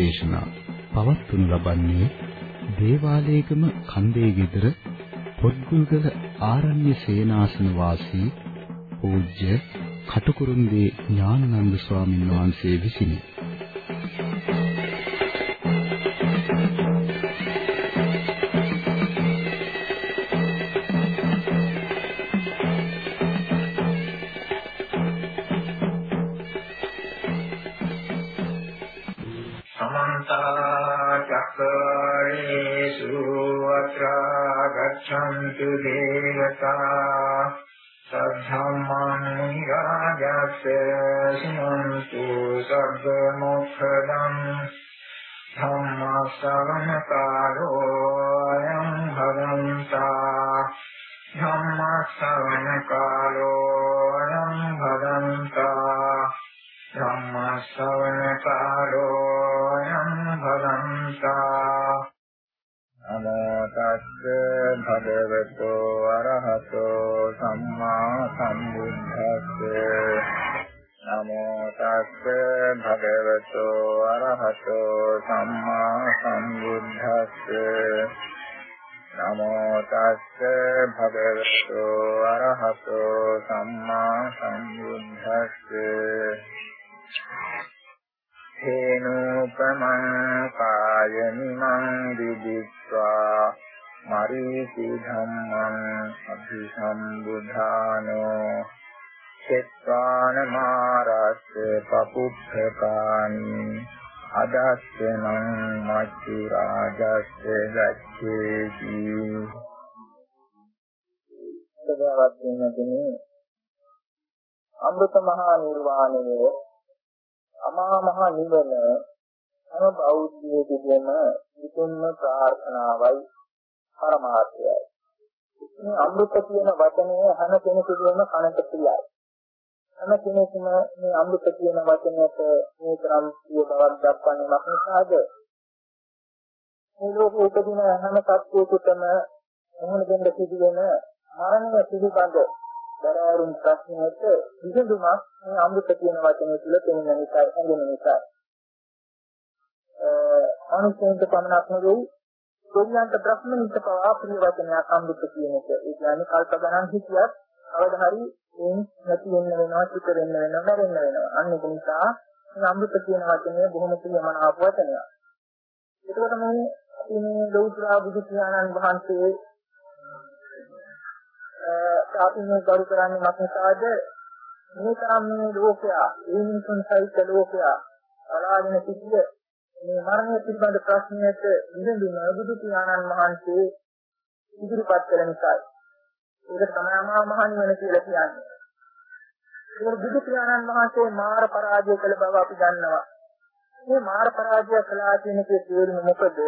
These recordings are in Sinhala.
දේශනා පවත්වනු ලබන්නේ දේවාලයේගම කන්දේ ගෙදර පොත්ගුල්ගල ආරණ්‍ය සේනාසන වාසී පූජ්‍ය කටුකුරුන්දී ඥානানন্দ ස්වාමීන් වහන්සේ විසිනි. गच्छन्तु देवता सद्धम्मं राजस्य शृण्वन्तु सर्वमुखदं धम्मश्रवणकालो अयं भदन्ता धम्मश्रवणकालो अयं भदन्ता धम्मश्रवणकालो अयं भदन्ता नमो तस्से भगवतो अरहतो सम्मा सम्बुद्धस्से नमो तस्से भगवतो अरहतो सम्मा सम्बुद्धस्से नमो तस्से भगवतो अरहतो सम्मा सम्बुद्धस्से हेनोपमं कायनिमं विदित्वा मरीचि धम्मं अभिसम्बुधानो चेत्वानमारस्य पपुत्थकानि अदस्यनं मच्चुराजस्य गच्छेति सदावत्तिनदिने अमृत महानिर्वाणයේ අමා මහ නිවන හැම බෞද්ධයෙකුගේම විතුන්ම ප්‍රාර්ථනාවයි පරමාර්ථයයි. මේ අමෘත කියන වචනය හැම කෙනෙකුගේම කනට ප්‍රියයි. හැම කෙනෙකුම මේ අමෘත කියන වචනයට මේ තරම් ප්‍රිය බවක් දක්වන්නේ මොකද? මේ ලෝකෙ උපදින හැම සත්වයකටම මොහොන දෙන්න සිදුවෙන මරණය පිළිබඳ දරාරුම් ප්‍රශ්නයට විසඳුමක් මේ අමෘත කියන වචනය තුළ තේරෙන නිසා හඳුනන නිසා අනුසෙන්ද පමණක් නෙවෙයි දෙවියන්ට බ්‍රහ්මනිට පවා ප්‍රිය වචනයක් අමෘත කියන එක. ඒ කියන්නේ කල්ප ගණන් හිටියත් කවදා හරි එයින් නැති වෙන්න වෙනවා, චිත වෙන්න වෙනවා, මැරෙන්න වෙනවා. අන්න ඒක නිසා මේ අමෘත කියන වචනය බොහොම ප්‍රියමනාප වචනයක්. ඒකට මේ ලෞතර බුදු පියාණන් වහන්සේ අපි මේ කරු කරන්නේ මොකක්ද? මේ තරම් මේ ලෝකයා, ඒ මිනිසුන් සහිත ලෝකයා අලාගෙන සිටිය මේ මරණය පිළිබඳ ප්‍රශ්නයට විසඳුම බුදු පියාණන් වහන්සේ ඉදිරිපත් කළ නිසා ඒක තමයි මහා නිවන කියලා කියන්නේ. ඒක බුදු පියාණන් වහන්සේ මාර පරාජය කළ බව අපි දන්නවා. මේ මාර පරාජය කළා කියන එකේ තේරුම මොකද?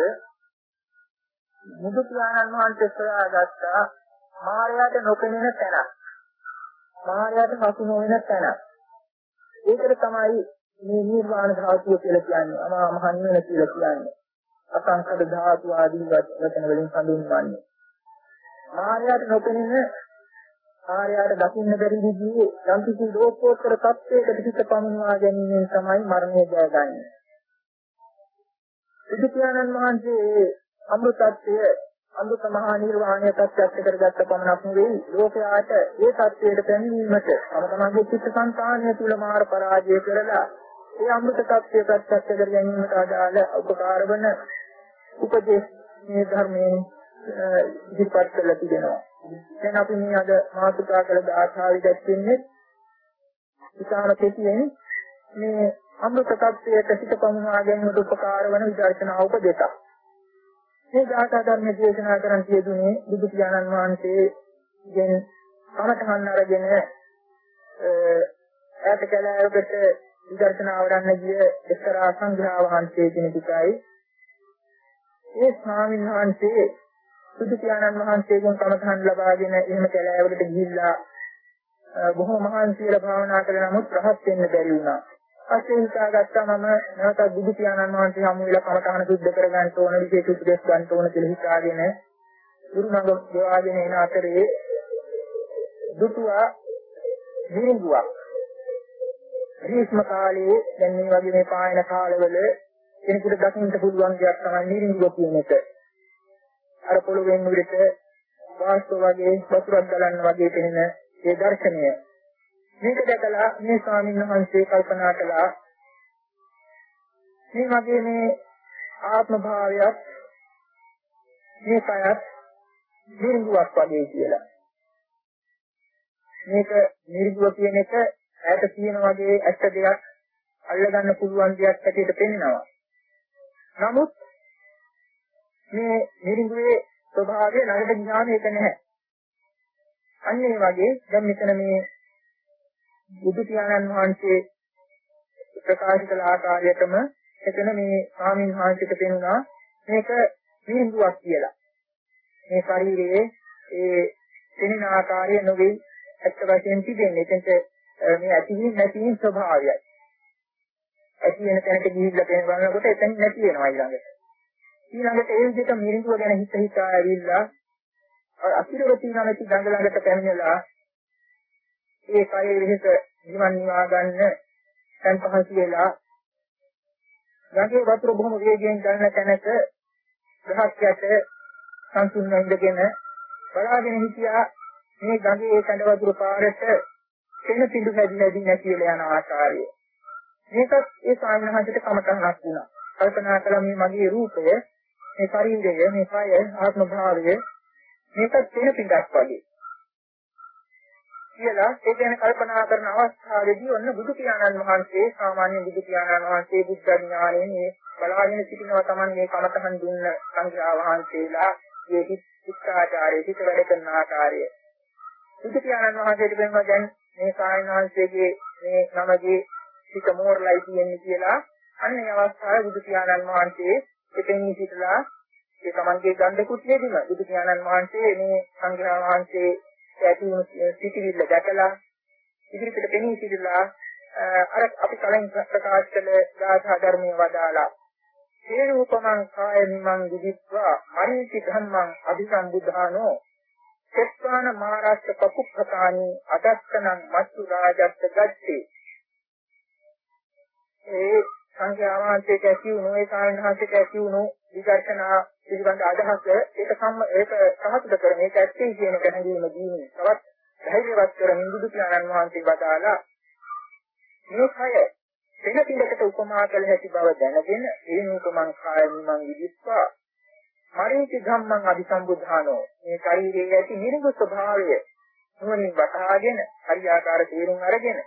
බුදු පියාණන් වහන්සේ සොයාගත්තා මායාවට නොපෙනෙන තැන. මායාවට හසු නොවන තැන. ඒකට තමයි මේ නිර්වාණ ධාතුව කියලා කියන්නේ. අමා මහ නිවන කියලා කියන්නේ. අසංකත ධාතු ආදී වචන වලින් හඳුන්වන්නේ. මායාවට නොපෙනෙන මායාවට දකින්න බැරි විදිහේ යම් කිසි ලෝකෝත්තර තත්ත්වයකට පිට පමුණවා ගැනීමෙන් තමයි මරණය ජයගන්නේ. බුදු පියාණන් වහන්සේ අමෘතත්වය අමෘත මහා නිර්වාණය ප්‍රත්‍යක්ෂ කරගත්ත පමණක් නෙවෙයි ලෝකයාට ඒ තත්ත්වයට පැමිණීමට තම තමන්ගේ චිත්ත සංතානය තුල මාර පරාජය කරලා ඒ අමෘත තත්ත්වය ප්‍රත්‍යක්ෂ කර ගැනීමට අදාළ උපකාර වන උපදේශ මේ ධර්මයෙන් ඉදිරිපත් කරලා තිබෙනවා. දැන් අපි මේ අද මාතෘකා කළ ආශාවි දැක්වෙන්නේ ඉතාම කෙටියෙන් මේ අමෘත තත්ත්වයට සිත පමුණවා ගැනීමට උපකාර වන විදර්ශනා උපදේශක්. මේ ධාතා ධර්ම දේශනා කරන් තියදුනේ බුදු පියාණන් වහන්සේගෙන් කමඨහන් අරගෙන ඈත කැලෑවකට විදර්ශනා වඩන්න ගිය එක්තරා සංඝයා වහන්සේ කෙනෙකුයි. ඒ ස්වාමීන් වහන්සේ බුදු පියාණන් වහන්සේගෙන් කමඨහන් ලබාගෙන එහෙම කැලෑවකට ගිහිල්ලා බොහොම මහන්සියලා භාවනා කළ නමුත් රහත් වෙන්න බැරි වුණා. පස්සේ හිතාගත්තා මම නැවත බුදු පියාණන් වහන්සේ හමු වෙලා කමඨහන සුද්ධ කරගන්න ඕන විශේෂ උපදේශ ගන්න ඕන කියලා හිතාගෙන ගුරුමඟ ගෙවාගෙන එන අතරේ දුටුවා ගිරිඟුවක්. ග්‍රීෂ්ම කාලයේ දැන් මේ වගේ මේ පායන කාලවල කෙනෙකුට දකින්න පුළුවන් දෙයක් තමයි නිරිඟුව කියන එක. අර පොළොවෙන් උඩට වාස්තු වගේ වතුරක් ගලන්න වගේ පෙනෙන ඒ දර්ශනය. මේක දැකලා මේ ස්වාමීන් වහන්සේ කල්පනා කළා මේ වගේ මේ ආත්ම භාවයක් මේ කයත් නිර්ගුවක් වගේ කියලා. මේක නිර්ගුව කියන එක ඈත තියෙන වගේ ඇත්ත දෙයක් අල්ලගන්න පුළුවන් දෙයක් හැටියට පෙනෙනවා. නමුත් මේ නිර්ගුවේ ස්වභාවය ළඟට ගියාම ඒක නැහැ. අන්න ඒ වගේ දැන් මෙතන මේ බුදු පියාණන් වහන්සේ ප්‍රකාශ කළ ආකාරයටම එතන මේ ස්වාමීන් වහන්සේට පෙනුණා මේක නිර්ගුවක් කියලා. මේ ශරීරයේ ඒ තෙනින ආකාරය නොවේ ඇත්ත වශයෙන් තිබෙන්නේ. එතෙන්ට මේ ඇතිවීම නැතිවීම ස්වභාවයයි. ඇති වෙන තැනට ගිහිල්ලා බලනකොට එතන නැති වෙනවා ඊළඟට. ඊළඟට ඒ විදිහට මිරිඟුව ගැන හිතා ඇවිල්ලා අසිරවතී නැති ගඟ ළඟට පැමිණලා ඒ කයේ විහිස නිවන් නිවා ගන්න සංපහසු වෙලා ගඟේ වතුර බොහොම වේගයෙන් ගලන තැනක ගහක් යට සංසුන්ව ඉඳගෙන බලාගෙන හිටියා මේ ගඟේ කඳ වතුර පාරට කෙන පිඬු හැදිලාදී නැතිලා යන ආකාරය. මේකත් ඒ සාමනහසට කමතහනක් වුණා. කල්පනා කළා මේ මගේ රූපය, මේ ශරීරය, මේ කය, ආත්ම භාවය මේකත් කෙන පිඬක් වගේ. කියලා ඒ ගැන කල්පනා කරන අවස්ථාවේදී ඔන්න බුදු පියාණන් වහන්සේ සාමාන්‍ය බුදු පියාණන් වහන්සේ බුද්ධ ඥානයෙන් මේ බලාගෙන සිටිනවා Taman මේ කමතහන් දුන්න සංඝයා වහන්සේලා මේ ශික්ෂාචාරයේ හිත වැඩ කරන ආකාරය. බුදු පියාණන් වහන්සේට කියනවා දැන් මේ සායන වහන්සේගේ මේ නමගේ හිත මෝරලයි කියන්නේ කියලා අන්න ඒ අවස්ථාවේ බුදු පියාණන් වහන්සේ එතෙන් සිටලා ඒ Tamanගේ ගන්ධ කුටියේදීම බුදු පියාණන් වහන්සේ මේ සංඝයා වහන්සේ ඇති සිටිවිල්ල දැකලා ඉදිරියට පෙනී සිටලා අර අපි කලින් ප්‍රකාශ කළ ගාථා ධර්මයේ වදාලා හේරූපමං කාය මිමං විදිත්වා මරිති ධම්මං අභිසම්බුද්ධානෝ සෙත්වාන මහරස්ස පකුප්පතානි අදස්සනං මත්තු රාජස්ස ගච්ඡේ. ඒ සංඝයා වහන්සේට ඇති වුණු ඒ සාමණේරහන්සේට ඇති වුණු විදර්ශනා පිළිබඳ අදහස ඒක සහතුද කරන ඒක ඇත්තේ කියන එක හැඟීම දීන්නේ. තවත් ධෛර්යවත් කරමින් බුදු පියාණන් වහන්සේ වදාලා මේ කය වෙන පිටකට උපමා කළ හැකි බව දැනගෙන ඒ නූපමං කාය මිමං විදිස්වා මරිති ධම්මං අபிසම්බුද්ධානෝ මේ ශරීරයේ ඇති නිර්ගුණ ස්වභාවය නුවණින් වටහාගෙන හරියාකාර තේරුම් අරගෙන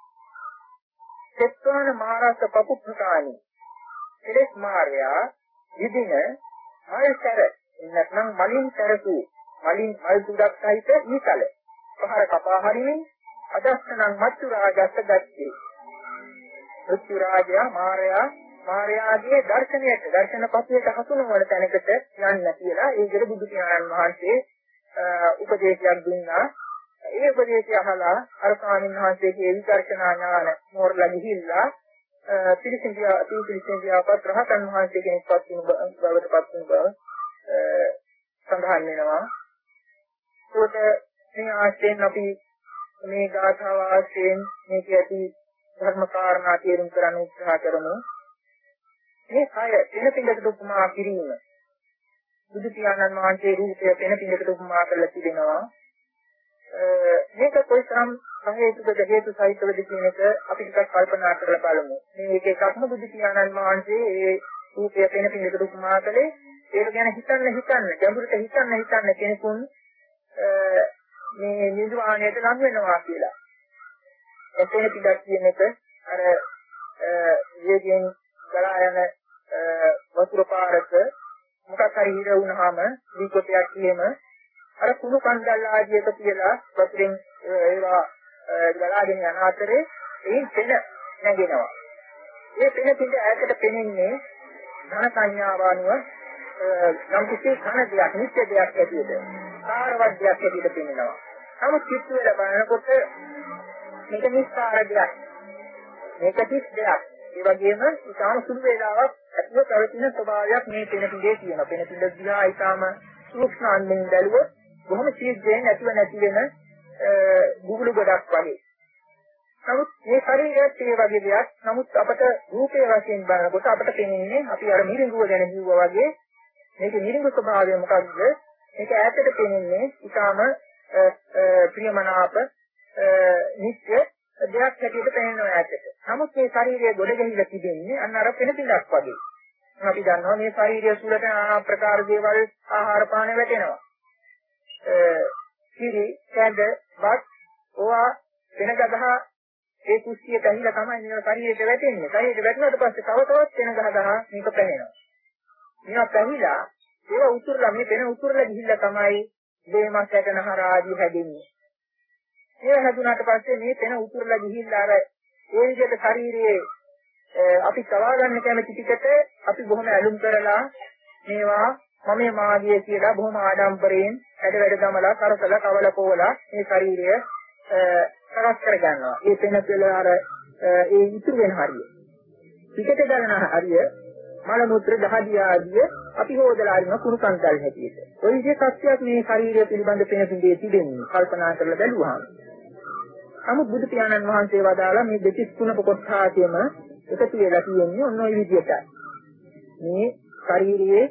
සත්වාන මහරස පපුප්පකානි කෙලෙස් මාර්යා විදින මල්තර නැත්නම් මලින් තරසු මලින් මල් තුඩක් සහිත ඊතල පහර කපා හරිමින් අදස්සනං මත්තු රාජස්ස ගච්ඡේ. මත්තු රාජයා මාර්යාගේ දර්ශන පතියට හසුන වල තැනකට යන්න කියලා ඒකට බුදු පියාණන් වහන්සේ උපදේශයක් දුන්නා. ඒ උපදේශය අහලා අර ස්වාමීන් වහන්සේගේ විදර්ශනා ඥාන මෝරලා ගිහිල්ලා පිළිසින්දියාපත් රහතන් වහන්සේ කෙනෙක් පත් වුණු බවට පත් වුණු බව සඳහන් වෙනවා. ඒකට මේ ආශ්‍රයෙන් අපි මේ ගාථා වාස්යෙන් මේක ඇති ධර්ම කාරණා තේරුම් කරන්න උත්සාහ කරමු. මේ කය වෙන පිටකට උපමා කිරීම බුදු පියාණන් වහන්සේ රූපය වෙන පිටකට උපමා කරලා තිබෙනවා. මේක කොයිතරම් හේතු සහිතවද කියන එක අපි ටිකක් කල්පනා කරලා බලමු. මේ එක එකක්ම බුදු පියාණන් වහන්සේ ඒ රූපය වෙන පිටකට උපමා කළේ ඒක ගැන හිතන්න ගැඹුරට හිතන්න කෙනෙකුන් මේ නිර්වාණයට ලං වෙනවා කියලා. එතන පිටක් කියන එක අර වේගයෙන් ගලා යන වතුර පාරක මොකක් හරි හිර වුණාම දීකොටයක් කියම අර කුණු කන්දල් ආදියක තියලා වතුරෙන් ඒවා ගලාගෙන යන අතරේ ඒ පෙන නැගෙනවා. ඒ පෙන පිට ඈතට පෙනෙන්නේ ධන සංඥාව අනුව නම් කිසි ධන දෙයක් නිත්‍ය දෙයක් ඇටියෙද සාරවත් දෙයක් ඇටියෙද පෙනෙනවා. නමුත් චිත්ත වල බලනකොට මේක නිස්සාර දෙයක්. මේක කිස් දෙයක්. ඒ වගේම ඉතාම සුළු වේලාවක් ඇතුළත පැවතින ස්වභාවයක් මේ පෙන පිටේ තියෙනවා. පෙන පිට දිහා ඊටාම සූක්ෂම අන්දමින් බැලුවොත් බොහොම ශීඝ්‍රයෙන් ඇතිව නැති වෙන බුබුලු ගොඩක් වගේ. නමුත් මේ ශරීරයත් ඒ වගේ දෙයක්. නමුත් අපට රූපේ වශයෙන් බලනකොට අපට පෙනෙන්නේ අපි අර මිරිඟුව ගැන කිව්වා වගේ මේකේ මිරිඟු ස්වභාවය මොකක්ද? මේක ඈතට පෙනෙන්නේ ඊටාම ප්‍රියමනාප නිත්‍ය දෙයක් හැටියට පෙනෙනවා ඈතට. නමුත් මේ ශරීරය ගොඩ ගැහිලා තිබෙන්නේ අන්න අර පෙන පිටක් වගේ. අපි දන්නවා මේ ශරීරය තුළට নানা ආකාර දේවල් ආහාර පාන වැටෙනවා. කිරි, කැඳ, වත්, ඕවා වෙන ගහ ඒ කුස්සියට ඇහිලා තමයි මේ ශරීරයට වැටෙන්නේ. ශරීරයට වැටුණාට පස්සේ තව තවත් වෙන ගහ මේක පැහැෙනවා. මේවා පැහිලා ඒක උතුරලා මේ වෙන උතුරලා ගිහිල්ලා තමයි දේමස් ඇටනහර ආදී හැදෙන්නේ. ඒ හැදුනාට පස්සේ මේ වෙන උතුරලා ගිහිල්ලා අර ඒ විදිහට ශරීරයේ අපි කවා ගන්න කැමති ටිකට අපි බොහොම ඇලුම් කරලා මේවා මම මාගේ කියලා බොහොම ආඩම්බරයෙන් වැඩ වැඩ ගමලා කරකලා කවල පොවලා මේ ශරීරය කරස් කර ගන්නවා. ඒ වෙන පෙළ අර ඒ ඉතුරු වෙන හරිය. පිටට ගන්න හරිය මල මුත්‍ර දහදිය ආදිය අපි හොදලා අරින කුණු කන්දල් හැටියට. ওই විදිහේ සත්‍යයක් මේ ශරීරය පිළිබඳ පෙන පිළිදේ තිබෙන්නේ කල්පනා කරලා බැලුවාම. නමුත් බුදු පියාණන් වහන්සේ වදාලා මේ දෙතිස් තුනක කොටසාතියම එකතු වෙලා තියෙන්නේ ඔන්න ඔය විදිහටයි. මේ ශරීරයේ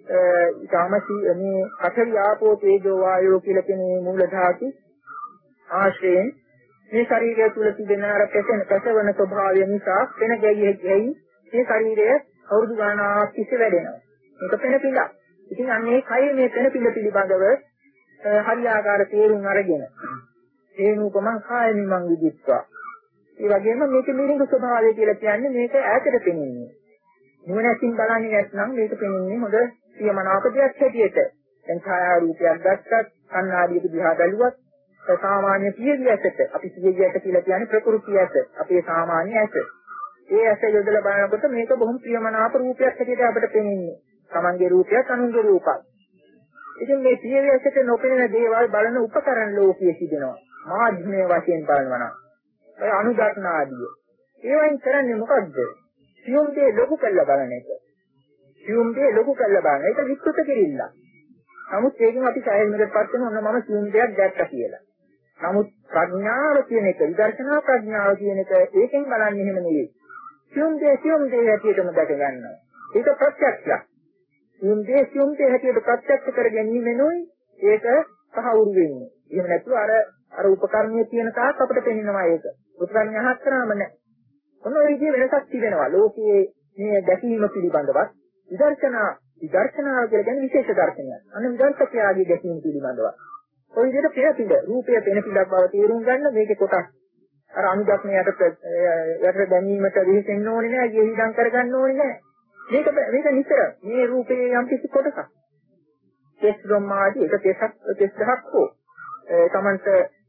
ඊටමසි මේ පඨවි ආපෝ තේජෝ වායෝ කියලා කියන මූල ධාතු ආශ්‍රයෙන් මේ ශරීරය තුල තිබෙන අර පැසවන ස්වභාවය නිසා වෙන ගැයි මේ ශරීරය අවුරුදු ගණනාවක් තිස්සේ වැඩෙනවා. මේක පෙන පිළ. ඉතින් අන්නේ කය මේ පෙන පිළ පිළිබඳව හරියාකාර තේරුම් අරගෙන හේනුකමං කායමිමං විදිත්වා. ඒ වගේම මේක මිරිඟු ස්වභාවය කියලා කියන්නේ මේක ඈතට පෙනෙන්නේ. නුවණකින් බලන්නේ නැත්නම් මේක පෙනෙන්නේ හොඳ සියමනාප දෙයක් හැටියට. දැන් ඡායා රූපයක් දැක්කත් කන්නාඩියක දිහා බැලුවත් සාමාන්‍ය සියගිය ඇසට අපි සියගිය ඇස කියලා කියන්නේ ප්‍රകൃති ඇස. අපේ සාමාන්‍ය ඇස. ඒ ඇස යොදලා බලනකොට මේක බොහොම ප්‍රියමනාප රූපයක් හැටියට අපිට පෙනෙන්නේ. Tamange රූපයක් අනුන්ගේ රූපයක්. ඉතින් මේ සියගිය ඇසට නොපෙනෙන දේවල් බලන උපකරණ ලෝකයේ තිබෙනවා. මාධ්‍යමය වශයෙන් බලනවා නම් ඒ අනුදක්න ආදිය. ඒවෙන් කරන්නේ මොකද්ද? සියුම් දේ ලොකු කරලා බලන එක. සියුම් දේ ලොකු කරලා බලන එක විකෘත කිරිල්ල. නමුත් ඒකෙන් අපි සායනකටපත් වෙන ඔන්න මම සියුම් දෙයක් දැක්කා කියලා. නමුත් ප්‍රඥාව කියන එක විදර්ශනා ප්‍රඥාව කියන එක ඒකෙන් බලන්නේ එහෙම නෙවෙයි. සියුම් දේ හැටියටම දැක ගන්නවා. ඒක ප්‍රත්‍යක්ෂයක්. සියුම් දේ හැටියට ප්‍රත්‍යක්ෂ කර ගැනීමෙනුයි ඒක සහවුරු වෙන්නේ. එහෙම නැතුව අර උපකරණයේ තියෙන තාක් අපිට පෙනෙනවා ඒක. උපකරණය අහක් කරාම නැහැ. ඔන්න ඔය විදිහේ වෙනසක් තිබෙනවා. ලෝකයේ මේ දැකීම පිළිබඳවත් විදර්ශනාව කියලා කියන්නේ විශේෂ දර්ශනයක්. අන්න විදර්ශකයාගේ දැකීම පිළිබඳව. ඔය විදිහට පෙරපිට රූපය පෙනපිටක් බව තේරුම් ගන්න මේකේ කොටස්. අර අනුගතණයට යට දැනීමට විහිසෙන්න ඕනේ නැහැ, ජීවිතම් කරගන්න ඕනේ නැහැ. මේක නිතර මේ රූපයේ යම් කිසි කොටසක්. කෙස් බ්‍රහ්මාදී එක කෙස් ගහක් හෝ තමන්ට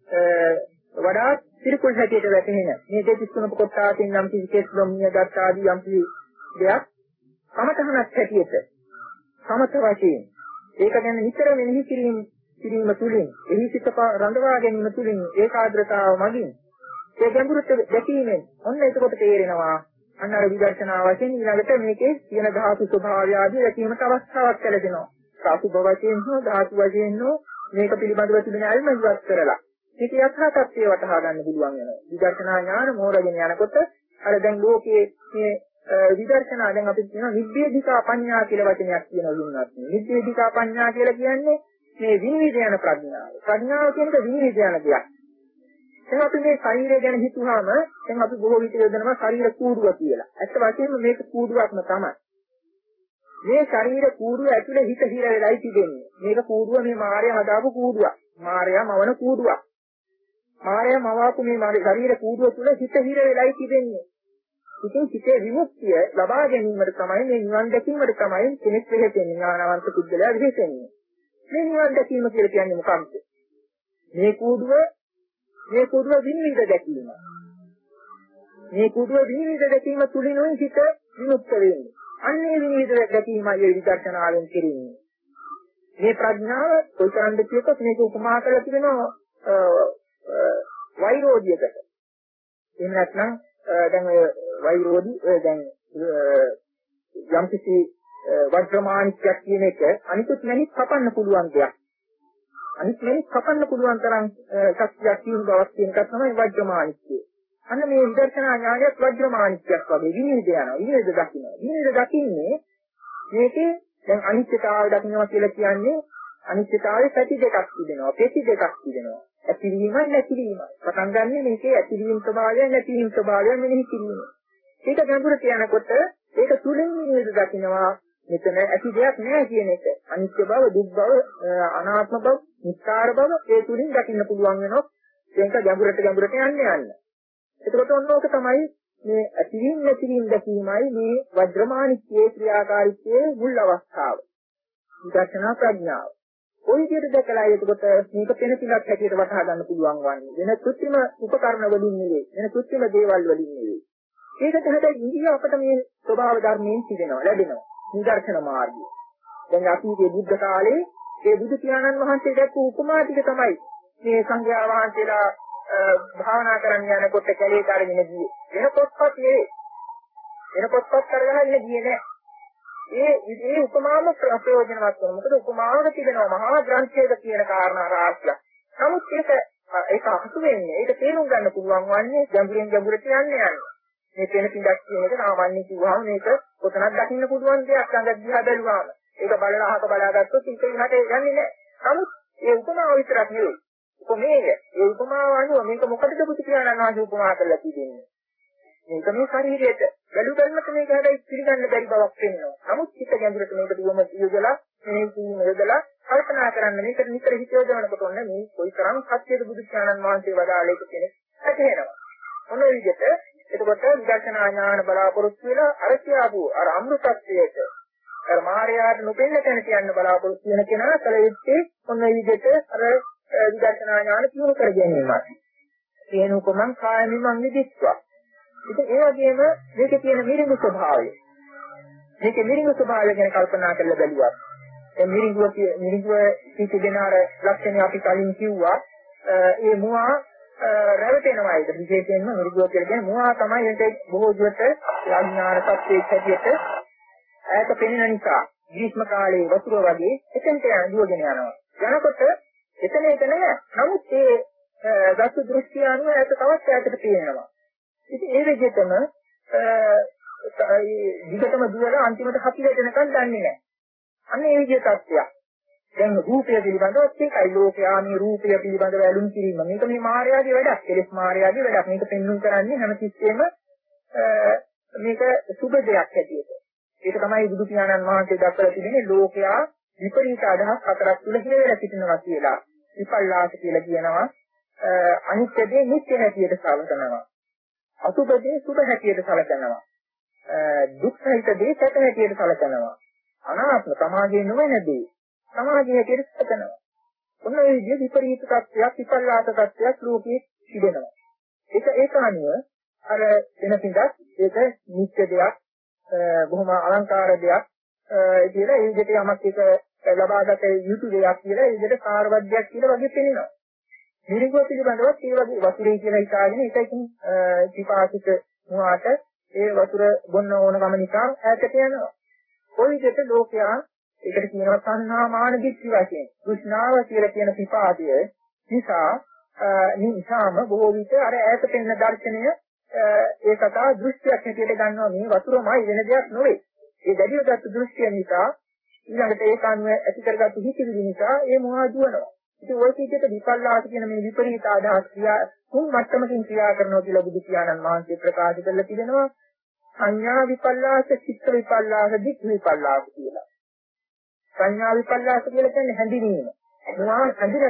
වඩා පිළිකුල් හැටියට වැටෙන මේ දෙතිස් තුනක කොටාටින් නම් කිසි කෙස් බ්‍රහ්මිය දත් ආදී යම් කිසි දෙයක් සමතහනක් හැටියට සමත වශයෙන් ඒක ගැන නිතර මෙනෙහි කිරීම තුළින් එහි සිත රඳවා ගැනීම තුළින් ඒකාග්‍රතාව මගින් ඒ ගැඹුරට දැකීමෙන් ඔන්න එතකොට තේරෙනවා අන්න අර විදර්ශනා වශයෙන් ඊළඟට මේකේ තියෙන ධාතු ස්වභාවය ආදී දැකීමට අවස්ථාවක් ලැබෙනවා. ධාතු වශයෙන් හෝ ධාතු වශයෙන් හෝ මේක පිළිබඳව තිබෙන අල්ම ඉවත් කරලා මේක යථා තත්ත්වය වටහා ගන්න පුළුවන් වෙනවා. විදර්ශනා ඥාන මෝරගෙන යනකොට අර දැන් ලෝකයේ මේ විදර්ශනා දැන් අපි කියනවා නිබ්බේධිකා පඤ්ඤා කියලා වචනයක් කියනවා දුන්නත්. නිබ්බේධිකා පඤ්ඤා කියලා කියන්නේ මේ විනිවිද යන ප්‍රඥාව. ප්‍රඥාව කියන්නේ විනිවිද යන දෙයක්. දැන් අපි මේ ශරීරය ගැන හිතුවාම දැන් අපි බොහෝ විට යොදනවා ශරීර කූඩුව කියලා. ඇත්ත වශයෙන්ම මේක කූඩුවක්ම තමයි. මේ ශරීර කූඩුව ඇතුලේ හිත හිර වෙලායි තිබෙන්නේ. මේක කූඩුව මේ මායя හදාපු කූඩුවක්. මායя මවන කූඩුවක්. මායя මවාපු මේ ශරීර කූඩුව තුල හිත හිර වෙලායි තිබෙන්නේ. ඉතින් හිතේ විමුක්තිය ලබා ගැනීමට තමයි මේ නිවන් දැකීමට තමයි කෙනෙක් වෙහෙතෙන්නේ. ඥානවන්ත පුද්ගලයා වෙහෙතෙන්නේ. මේ නිවන් දැකීම කියලා කියන්නේ මොකක්ද? මේ කූඩුව විනිවිද දැකීම. මේ කූඩුව විනිවිද දැකීම තුලිනුයි හිත විමුක්ත වෙන්නේ. අන්නේ විනිවිද දැකීමයි විදර්ශනාවෙන් කෙරෙන්නේ. මේ ප්‍රඥාව කොතරම්ද කියතොත් මේක උපමා කරලා තිබෙනවා වෛරෝධියකට. එහෙම නැත්නම් දැන් ඔය වෛරෝධි ඔය දැන් යම්කිසි වර්තමානිකයක් කියන එක අනිකුත් මැණික් කපන්න පුළුවන් දෙයක්. අනිත් මැණික් කපන්න පුළුවන් තරම් ශක්තියක් තියෙන බවක් කියන එක තමයි වර්තමානිකය. අන්න මේ විදර්ශනා ඥානයත් වජ්‍රමාණික්යක් වගේ විනිවිද යනවා. විනිවිද දකින්නවා. විනිවිද දකින්නේ මේකේ දැන් අනිත්‍යතාවය දකින්නවා කියලා කියන්නේ අනිත්‍යතාවයේ පැති දෙකක් තිබෙනවා. පෙති දෙකක් තිබෙනවා. ඇතිවීමයි නැතිවීමයි. පටන් ගන්න මේකේ ඇතිවීම ස්වභාවය නැතිවීම ස්වභාවය මෙනෙහි කිරීම. ඒක ගැඹුරට යනකොට ඒක තුලින් විනිවිද දකින්නවා. මෙතන ඇති දෙයක් නෑ කියන එක. අනිත්‍ය බව, දුක් බව, අනාත්ම බව, නිස්සාර බව ඒ තුලින් දකින්න පුළුවන් වෙනවා. ඒක ගැඹුරට යන්න. එතකොට ඔන්නෝක තමයි මේ ඇතිවීම නැතිවීම දැකීමයි මේ වජ්‍රමාණික්යේ ක්‍රියාකාරීත්වයේ මුල් අවස්ථාව. විදර්ශනා ප්‍රඥාව. ওই විදිහට දැකලා එතකොට මේක පෙනතිලක් හැටියට වටහා ගන්න පුළුවන් වන්නේ. වෙන කෘත්‍රිම උපකරණ වලින් නෙවෙයි. වෙන කෘත්‍රිම දේවල් වලින් නෙවෙයි. ඒකට හැබැයි ඉන්දිය අපිට මේ ස්වභාව ධර්මයෙන් සිදෙනවා, ලැබෙනවා. නිදර්ශන මාර්ගය. දැන් අතීතයේ බුද්ධ කාලේ ඒ බුදු පියාණන් වහන්සේ දැක්වූ උපමා ටික තමයි මේ සංඝයා වහන්සේලා භාවනා කරන්න යනකොට කැලේට අරගෙන ගියේ. වෙන පොත්පත් නෙවෙයි. වෙන පොත්පත් කරගෙන ඉන්නේ ගියේ නෑ. ඒ උපමාම ප්‍රයෝජනවත් වෙනවා. මොකද උපමාවක තිබෙනවා මහා ග්‍රන්ථයක කියන කාරණා රාශියක්. නමුත් ඒක අහසු වෙන්නේ. ඒක තේරුම් ගන්න පුළුවන් වන්නේ ගැඹුරින් ගැඹුරට යන්නේ. මේ පෙන පිටක් කියන එක සාමාන්‍ය කිව්වහම මේක කොතනක් දකින්න පුළුවන් දෙයක් ළඟ දිහා බැලුවාම. ඒක බලලා අහක බලාගත්තොත් ඒක ඉහට යන්නේ නැහැ. නමුත් ඒ උපමාව විතරක් නෙවෙයි. උපමේය. ඒ උපමාව අනුව මේක මොකටද බුදු පියාණන් වහන්සේ උපමා කරලා තිබෙන්නේ? මේක මේ ශරීරයට බැලුවම මේක හැබැයි පිළිගන්න බැරි බවක් වෙනවා. නමුත් හිත ගැඹුරට මේකට යොම යොදලා මේ කීම යොදලා කල්පනා කරන්න මේක නිතර හිත යොදවනකොට ඔන්න මේ කොයිතරම් සත්‍යද බුදු පියාණන් වහන්සේ වදාළේ කෙනෙක් ඇතේනවා. මොන විදිහට එතකොට විදර්ශනා ඥාන බලාපොරොත්තු වෙලා අර කියාපු අර අමෘතත්වයට අර මායාවට නොපෙන්න තැන කියන්න බලාපොරොත්තු වෙන කෙනා කල යුත්තේ මොන විදිහට අර විදර්ශනා ඥාන කියව කර ගැනීමයි. තේනුකමං කායමිමං විදිස්වා. ඉතින් ඒ වගේම මේකේ තියෙන මිරිඟු ස්වභාවය. මේකේ මිරිඟු ස්වභාවය ගැන කල්පනා කරලා බැලුවා. ඒ මිරිඟුව පිටිදෙන අර ලක්ෂණ අපි කලින් කිව්වා. ඒ මුවා රැවටෙනවා ඒක විශේෂයෙන්ම මිරිඟුව කියලා කියන්නේ මුවා තමයි ඒක බොහෝ දුරට ඥාන සත්‍යයේ හැටියට ඈත පෙනෙන නිසා ග්‍රීෂ්ම කාලයේ වතුර වගේ එතෙන්ට දුවගෙන යනවා. යනකොට එතන නෑ. නමුත් ඒ දසු දෘෂ්ටි අනුව ඈත තවත් ඈතට පේනවා. ඉතින් ඒ විදිහටම විගතම දුවලා අන්තිමට හතිරට එනකන් දන්නේ නැහැ. අන්න ඒ විදිහ තත්ත්වයක්. දැන් රූපය පිළිබඳව ඒකයි ලෝකයා මේ රූපය පිළිබඳව ඇලුම් කිරීම. මේක මේ මායාවේ වැඩක්. කෙලෙස් මායාවේ වැඩක්. මේක පෙන්වන්න කරන්නේ හැම තිස්සෙම මේක සුබ දෙයක් හැටියට. ඒක තමයි බුදු පියාණන් වහන්සේ දක්වලා තිබෙන්නේ ලෝකයා විපරීත අදහස් හතරක් තුල හිරවෙලා සිටිනවා කියලා. විපල්ලාස කියලා කියනවා. අනිත්‍ය දේ නිත්‍ය හැටියට සලකනවා. අසුබදී සුබ හැටියට සැලකනවා. දුක් සහිත දේ සැප හැටියට සැලකනවා. අනාත්ම සමාජයේ නොවන දේ සමාජයේ හැටියට සැලකනවා. ඔන්න ඒ විදිහ විපරීත තත්ත්වයක් විපල්ලාස තත්ත්වයක් ලෝකයේ තිබෙනවා. ඒක අනුව අර වෙන පිටක් ඒක නිත්‍ය දෙයක් බොහොම අලංකාර දෙයක් කියලා ඒ විදිහට යමක් එක ලබාගත යුතු දෙයක් කියලා ඒ විදිහට කාර්යවත්යක් කියලා වගේ පෙනෙනවා. මිරිඟුව පිළිබඳව ඒ වගේ වතුරේ කියලා හිතාගෙන ඒකකින් විපාකිත වුණාට ඒ වතුර බොන්න ඕන ගම නිසා ඈතට යනවා. කොයි විදිහට ලෝකයා ඒකට කියනවා සංහා මාන දික්ටි වශයෙන්. කෘෂ්ණාව කියලා කියන විපාකය නිසාම බොහෝ විට අර ඈත පෙනෙන දර්ශනය ඒ කතා දෘෂ්ටියක් හැටියට ගන්නවා මේ වතුරමයි වෙන දෙයක් නෙවෙයි. ඒ දැඩිවගත් දෘෂ්ටිය නිසා ඊළඟට ඒක අනුව ඇති කරගත්තු හිතිවිලි නිසා ඒ මොහා දුවනවා. ඉතින් ওই කීකට විපල්ලාස කියන මේ විපරීත අදහස් ක්‍රියා තුන් මට්ටමකින් ක්‍රියා කරනවා කියලා බුදු පියාණන් වහන්සේ ප්‍රකාශ කරලා තිබෙනවා. සංඥා විපල්ලාස, චිත්ත විපල්ලාස, දික් විපල්ලාස කියලා. සංඥා විපල්ලාස කියලා කියන්නේ හැඳිනීම. මොනවා හැඳින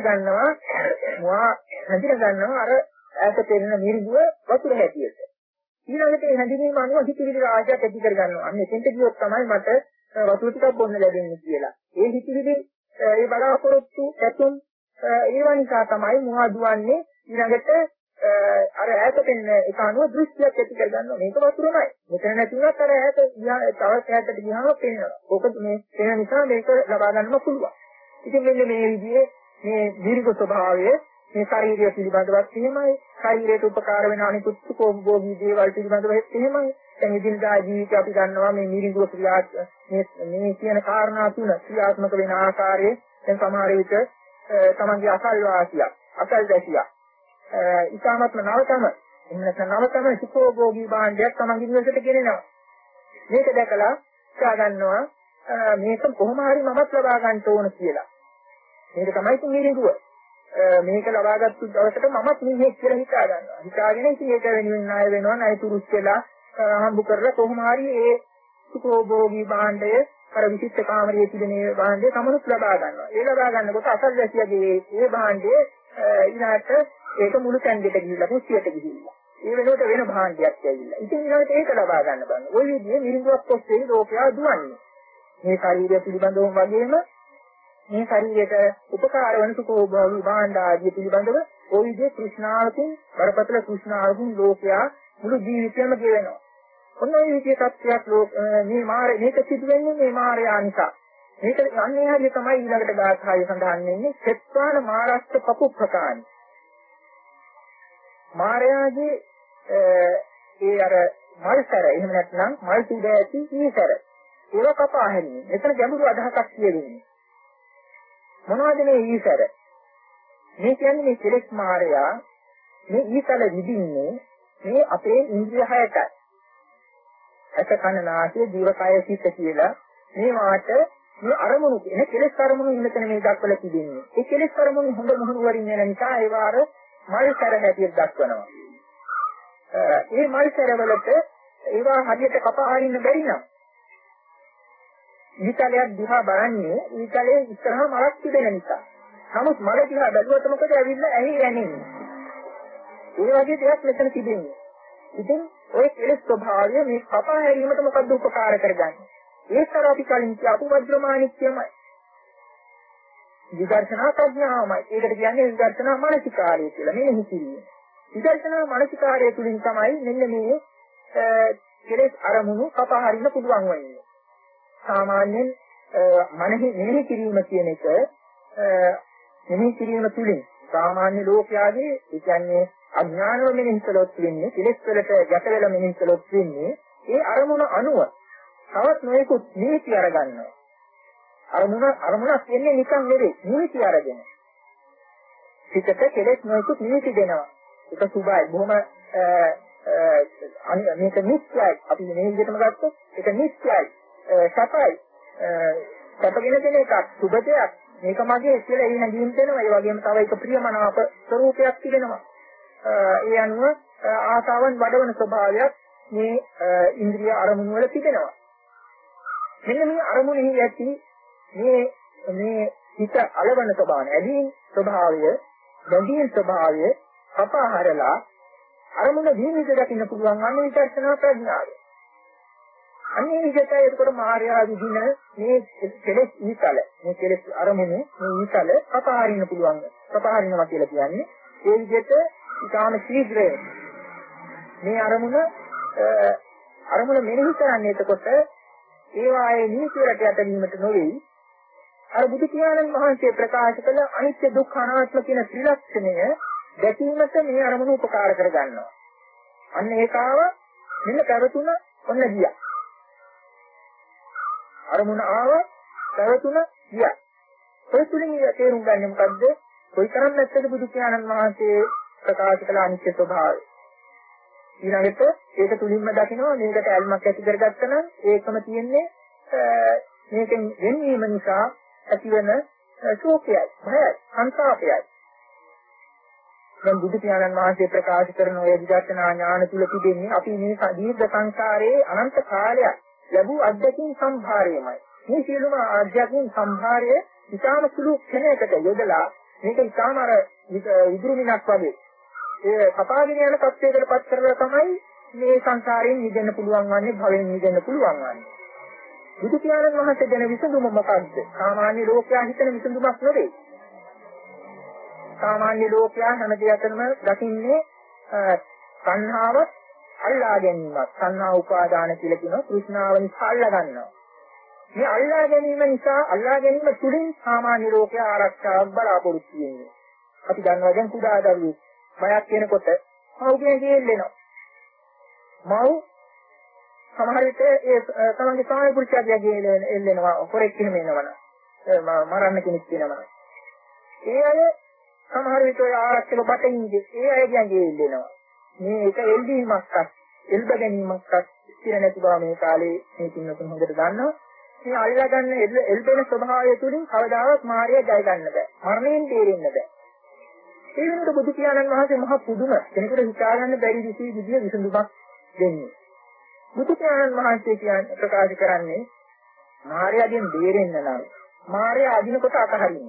ගන්නවා අර ඈත පෙනෙන මිරිඟුව වතුර හැටියට. ඊළඟට මේ හැඳිනීම අනුව හිතවිලි රාජ්‍යයක් ඇති කර ගන්නවා. අන්න එතෙන්ට ගියොත් තමයි මට වතුර ටිකක් බොන්න ලැබෙන්නේ කියලා. ඒ හිතවිලි ඒ බලාපොරොත්තු ඇතුම් ඒවා නිසා තමයි මොහා දුවන්නේ ඊළඟට අර ඈත පෙනෙන එක අනුව දෘෂ්ටියක් ඇති කර ගන්නවා. මේක වතුරමයි. මෙතන නැති වුණත් අර ඈත තවත් ඈතට ගියාම පෙනෙනවා. ඕක මේ පෙනෙන නිසා මේක ලබා ගන්න පුළුවන්. ඉතින් මෙන්න මේ විදිහේ මේ දීර්ඝ ස්වභාවය මේ ශරීරය පිළිබඳවත් එහෙමයි. ශරීරයට උපකාර වෙන අනිකුත් සුඛෝභෝගී දේවල් පිළිබඳවත් එහෙමයි. දැන් ඉදින්දා ජීවිතය අපි ගන්නවා මේ මිරිඟුව ක්‍රියාත් මේ කියන කාරණා තුන ක්‍රියාත්මක වෙන ආකාරයේ දැන් සමහර විට තමන්ගේ අසල්වාසියක් අසල්වැසියක් ඉතාමත්ම නවතම එහෙම නැත්නම් නවතම සුඛෝභෝගී භාණ්ඩයක් තමන්ගේ නිවසට ගෙනෙනවා. මේක දැකලා හිතා ගන්නවා මේක කොහොම හරි මමත් ලබා ගන්න ඕන කියලා. මේක තමයි තුන්වෙනිදුව. මේක ලබාගත්තු දවසට මමත් නිහෙක් කියලා හිතා ගන්නවා. හිතාගෙන ඉතින් ඒක වෙනුවෙන් ණය වෙනවා, ණය තුරුස් වෙලා හම්බ කරලා කොහොම හරි ඒ සුඛෝභෝගී භාණ්ඩය අර විචිත්ත කාමරයේ තිබෙන ඒ භාණ්ඩය තමනුත් ලබා ගන්නවා. ඒ ලබා ගන්නකොට අසල්වැසියගේ ඒ භාණ්ඩය ඊළාට ඒක මුළු තැන්දෙට ගිහිල්ලා කුස්සියට ගිහිල්ලා. ඒ වෙනුවට වෙන භාණ්ඩයක් ඇවිල්ලා. ඉතින් ඊළඟට ඒක ලබා ගන්න බෑ. ওই විදිහේ මිරිඟුවක් ඔස්සේ ලෝකයා දුවන්නේ. මේ ශරීරය පිළිබඳව වගේම මේ ශරීරයට උපකාර වන සුඛෝභෝගී භාණ්ඩ ආදී පිළිබඳව ওই විදිහේ කෘෂ්ණාවකින් බරපතල කෘෂ්ණාවකින් ලෝකයා මුළු ජීවිතයම ගෙවෙනවා. ඔන්න ඔය විදිහේ තත්ත්වයක් මේක සිදුවෙන්නේ මේ මායя නිසා. මේක අන්නේ හැටි තමයි ඊළඟට ගාථාවේ සඳහන් වෙන්නේ සෙත්වාන මාරස්ස පපුප්පකානි. මායාගේ ඒ අර මල්සර එහෙම නැත්නම් මල් තුඩ ඇති ඊසර ඒව කපා හැරීම. මෙතන ගැඹුරු අදහසක් කියවෙන්නේ. මොනවද මේ ඊසර? මේ කියන්නේ මේ කෙලෙස් මායя මේ ඊසල විදින්නේ මේ අපේ ඉන්ද්‍රිය හයටයි. ඇස කන නාසය දිව කය සිත කියලා මේ වාට මේ අරමුණු කියන කෙලෙස් අරමුණු ඉන්නතන මේ දක්වලා තිබෙන්නේ. ඒ කෙලෙස් අරමුණු හොඳ මොහොන වරින් යන නිසා ඒ වාර මල් සැර හැටියට දක්වනවා. මේ මල් සැරවලට ඒවා හරියට කපා හරින්න බැරි නම් ඊතලයක් දිහා බලන්නේ ඊතලයේ ඉස්සරහා මලක් තිබෙන නිසා. නමුත් මල දිහා බැලුවොත් මොකද ඇවිල්ලා ඇහි රැඳෙන්නේ. ඒ වගේ දෙයක් මෙතන තිබෙන්නේ. ඉතින් ඔය කෙලෙස් ස්වභාවය මේ කපා හැරීමට මොකද්ද උපකාර කරගන්නේ? ඒතර අපි කලින් කියපු වජ්‍රමාණික්‍යමයි. විදර්ශනා ප්‍රඥාවමයි. ඒකට කියන්නේ විදර්ශනා මානසිකාරය කියලා. මෙන්න හිතිරිය. විදර්ශනා මානසිකාරය තුලින් තමයි මෙන්න මේ කෙලෙස් අරමුණු කපා හරින්න පුළුවන් වෙන්නේ. සාමාන්‍යයෙන් මෙනෙහි කිරීම කියන එක මෙනෙහි කිරීම තුලින් සාමාන්‍ය ලෝකයාගේ ඒ කියන්නේ අඥානව මෙනෙහි කළොත් වෙන්නේ කෙලෙස් වලට ගැට වෙලා මෙනෙහි කළොත් වෙන්නේ ඒ අරමුණ අනුව තවත් නොයෙකුත් නීති අරගන්නවා. අරමුණක් වෙන්නේ නිකන් නෙවෙයි නීති අරගෙන. හිතට කෙලෙස් නොයෙකුත් නීති දෙනවා. ඒක සුභයි. බොහොම මේක නිත්‍යයි. අපි මේ විදිහටම ගත්තොත් ඒක නිත්‍යයි. සපයි. සපගෙන දෙන එකක් සුභ දෙයක්. මේක මගේ කියලා ඒ නැගීම් දෙනවා. ඒ වගේම තව එක ප්‍රියමනාප ස්වરૂපයක් තිබෙනවා. ඒ අනුව ආසාවන් වඩවන ස්වභාවයක් මේ ඉන්ද්‍රිය අරමුණු වල තිබෙනවා. මෙන්න මේ අරමුණෙහි ඇති මේ හිත අලවන ස්වභාවය, ඇලීම් ස්වභාවය, බැඳීම් ස්වභාවය කපාහරලා අරමුණ විනිවිද දකින්න පුළුවන් අන්නේ විදර්ශනා ප්‍රඥාව. අන්නේ විදිහට ඒකට මාර්යා විදින මේ කෙලෙස් ඊතල, මේ කෙලෙස් අරමුණු මේ ඊතල කපාහරින්න පුළුවන්. කපාහරිනවා කියලා කියන්නේ ඒ විදිහට ඊටාම ශීඝ්‍රයෙන් මේ අරමුණ මෙනෙහි කරන්නේ එතකොට ඒ වායේ නීතියට යටවීමට නොවේ. අර බුදු පියාණන් වහන්සේ ප්‍රකාශ කළ අනිත්‍ය දුක්ඛ අනාත්ම කියන ත්‍රිලක්ෂණය දැකීමට මේ අරමුණ උපකාර කර ගන්නවා. අන්න ඒකාව මෙන්න පැවතුන ඔන්න ගියා. අරමුණ ආව පැවතුන ගියා. ඒ තුලින් තේරුම් ගන්න මොකද්ද? කොයිතරම් නැත්තද බුදු පියාණන් වහන්සේ ප්‍රකාශ කළ අනිත්‍ය ස්වභාවය. ඊළඟට ඒක තුලින්ම දකිනවා මේකට ඇල්මක් ඇති කරගත්තා නම් ඒකම තියෙන්නේ මේකෙන් වෙනවීම නිසා ඇතිවන ශෝකයයි, භයයි, සංతాපයයි. දැන් බුදු පියාණන් වහන්සේ ප්‍රකාශ කරන ඔය විදර්ශනා ඥාන තුල තිබෙන්නේ අපි මේ දීර්ඝ සංසාරයේ අනන්ත කාලයක් ලැබූ අධ්‍යක්ෂින් සම්භාරයමයි. මේ සියලුම අධ්‍යක්ෂින් සම්භාරය ඉතාම සුළු ක්ෂණයකට යොදලා මේක ඉතාම අර විදුරු මිනක් වගේ ඒ කපාගෙන යන තත්ත්වයකට පත් කරලා තමයි මේ සංසාරයෙන් මිදෙන්න පුළුවන් වන්නේ, භවයෙන් මිදෙන්න පුළුවන් වන්නේ. බුදු පියාණන් වහන්සේ දෙන විසඳුම මොකක්ද? සාමාන්‍ය ලෝකයා හිතන විසඳුමක් නෙවෙයි. සාමාන්‍ය ලෝකයා හැම දෙයක්ම දකින්නේ සංහාව අල්ලා ගැනීමක්. සංහා උපාදාන කියලා කියන කෘෂ්ණාව නිසා අල්ලා ගන්නවා. මේ අල්ලා ගැනීම නිසා අල්ලා ගැනීම තුලින් සාමාන්‍ය ලෝකයා ආරක්ෂාවක් බලාපොරොත්තු වෙන්නේ. අපි දන්නවා දැන් කුඩා දරුවෙක් බයක් වෙනකොට මව්ගෙන් ගෙල්ලෙනවා. මව් සමහර විට ඒ තමන්ගේ ස්වාමි පුරුෂයාගේ එල්ලෙනවා, හොරෙක් එහෙම එනවනම් මරන්න කෙනෙක් වෙනවනම් ඒ අය සමහර විට ඔය ආරක්ෂක බටින්ගේ ඒ අය ගියන් එල්ලෙනවා. මේ එක එල්බීමක්වත් එල්බ ගැනීමක්වත් ස්ථිර නැති බව මේ කාලේ මේ පින්නතුන් හොඳට දන්නවා. මේ අල්ලා ගන්න එල්බෙන ස්වභාවය තුලින් කවදාවත් මායя ජය ගන්න බෑ. මරණයෙන් තේරෙන්න බෑ. ඒ වෙනකොට බුදු පියාණන් වහන්සේ මහා පුදුම කෙනෙකුට හිතාගන්න බැරි විදිහේ විසඳුමක් දෙන්නේ. බුදු පියාණන් වහන්සේ කියන්නේ ප්‍රකාශ කරන්නේ මායයෙන් බේරෙන්න නම් මායя අදිනකොට අතහරින්න.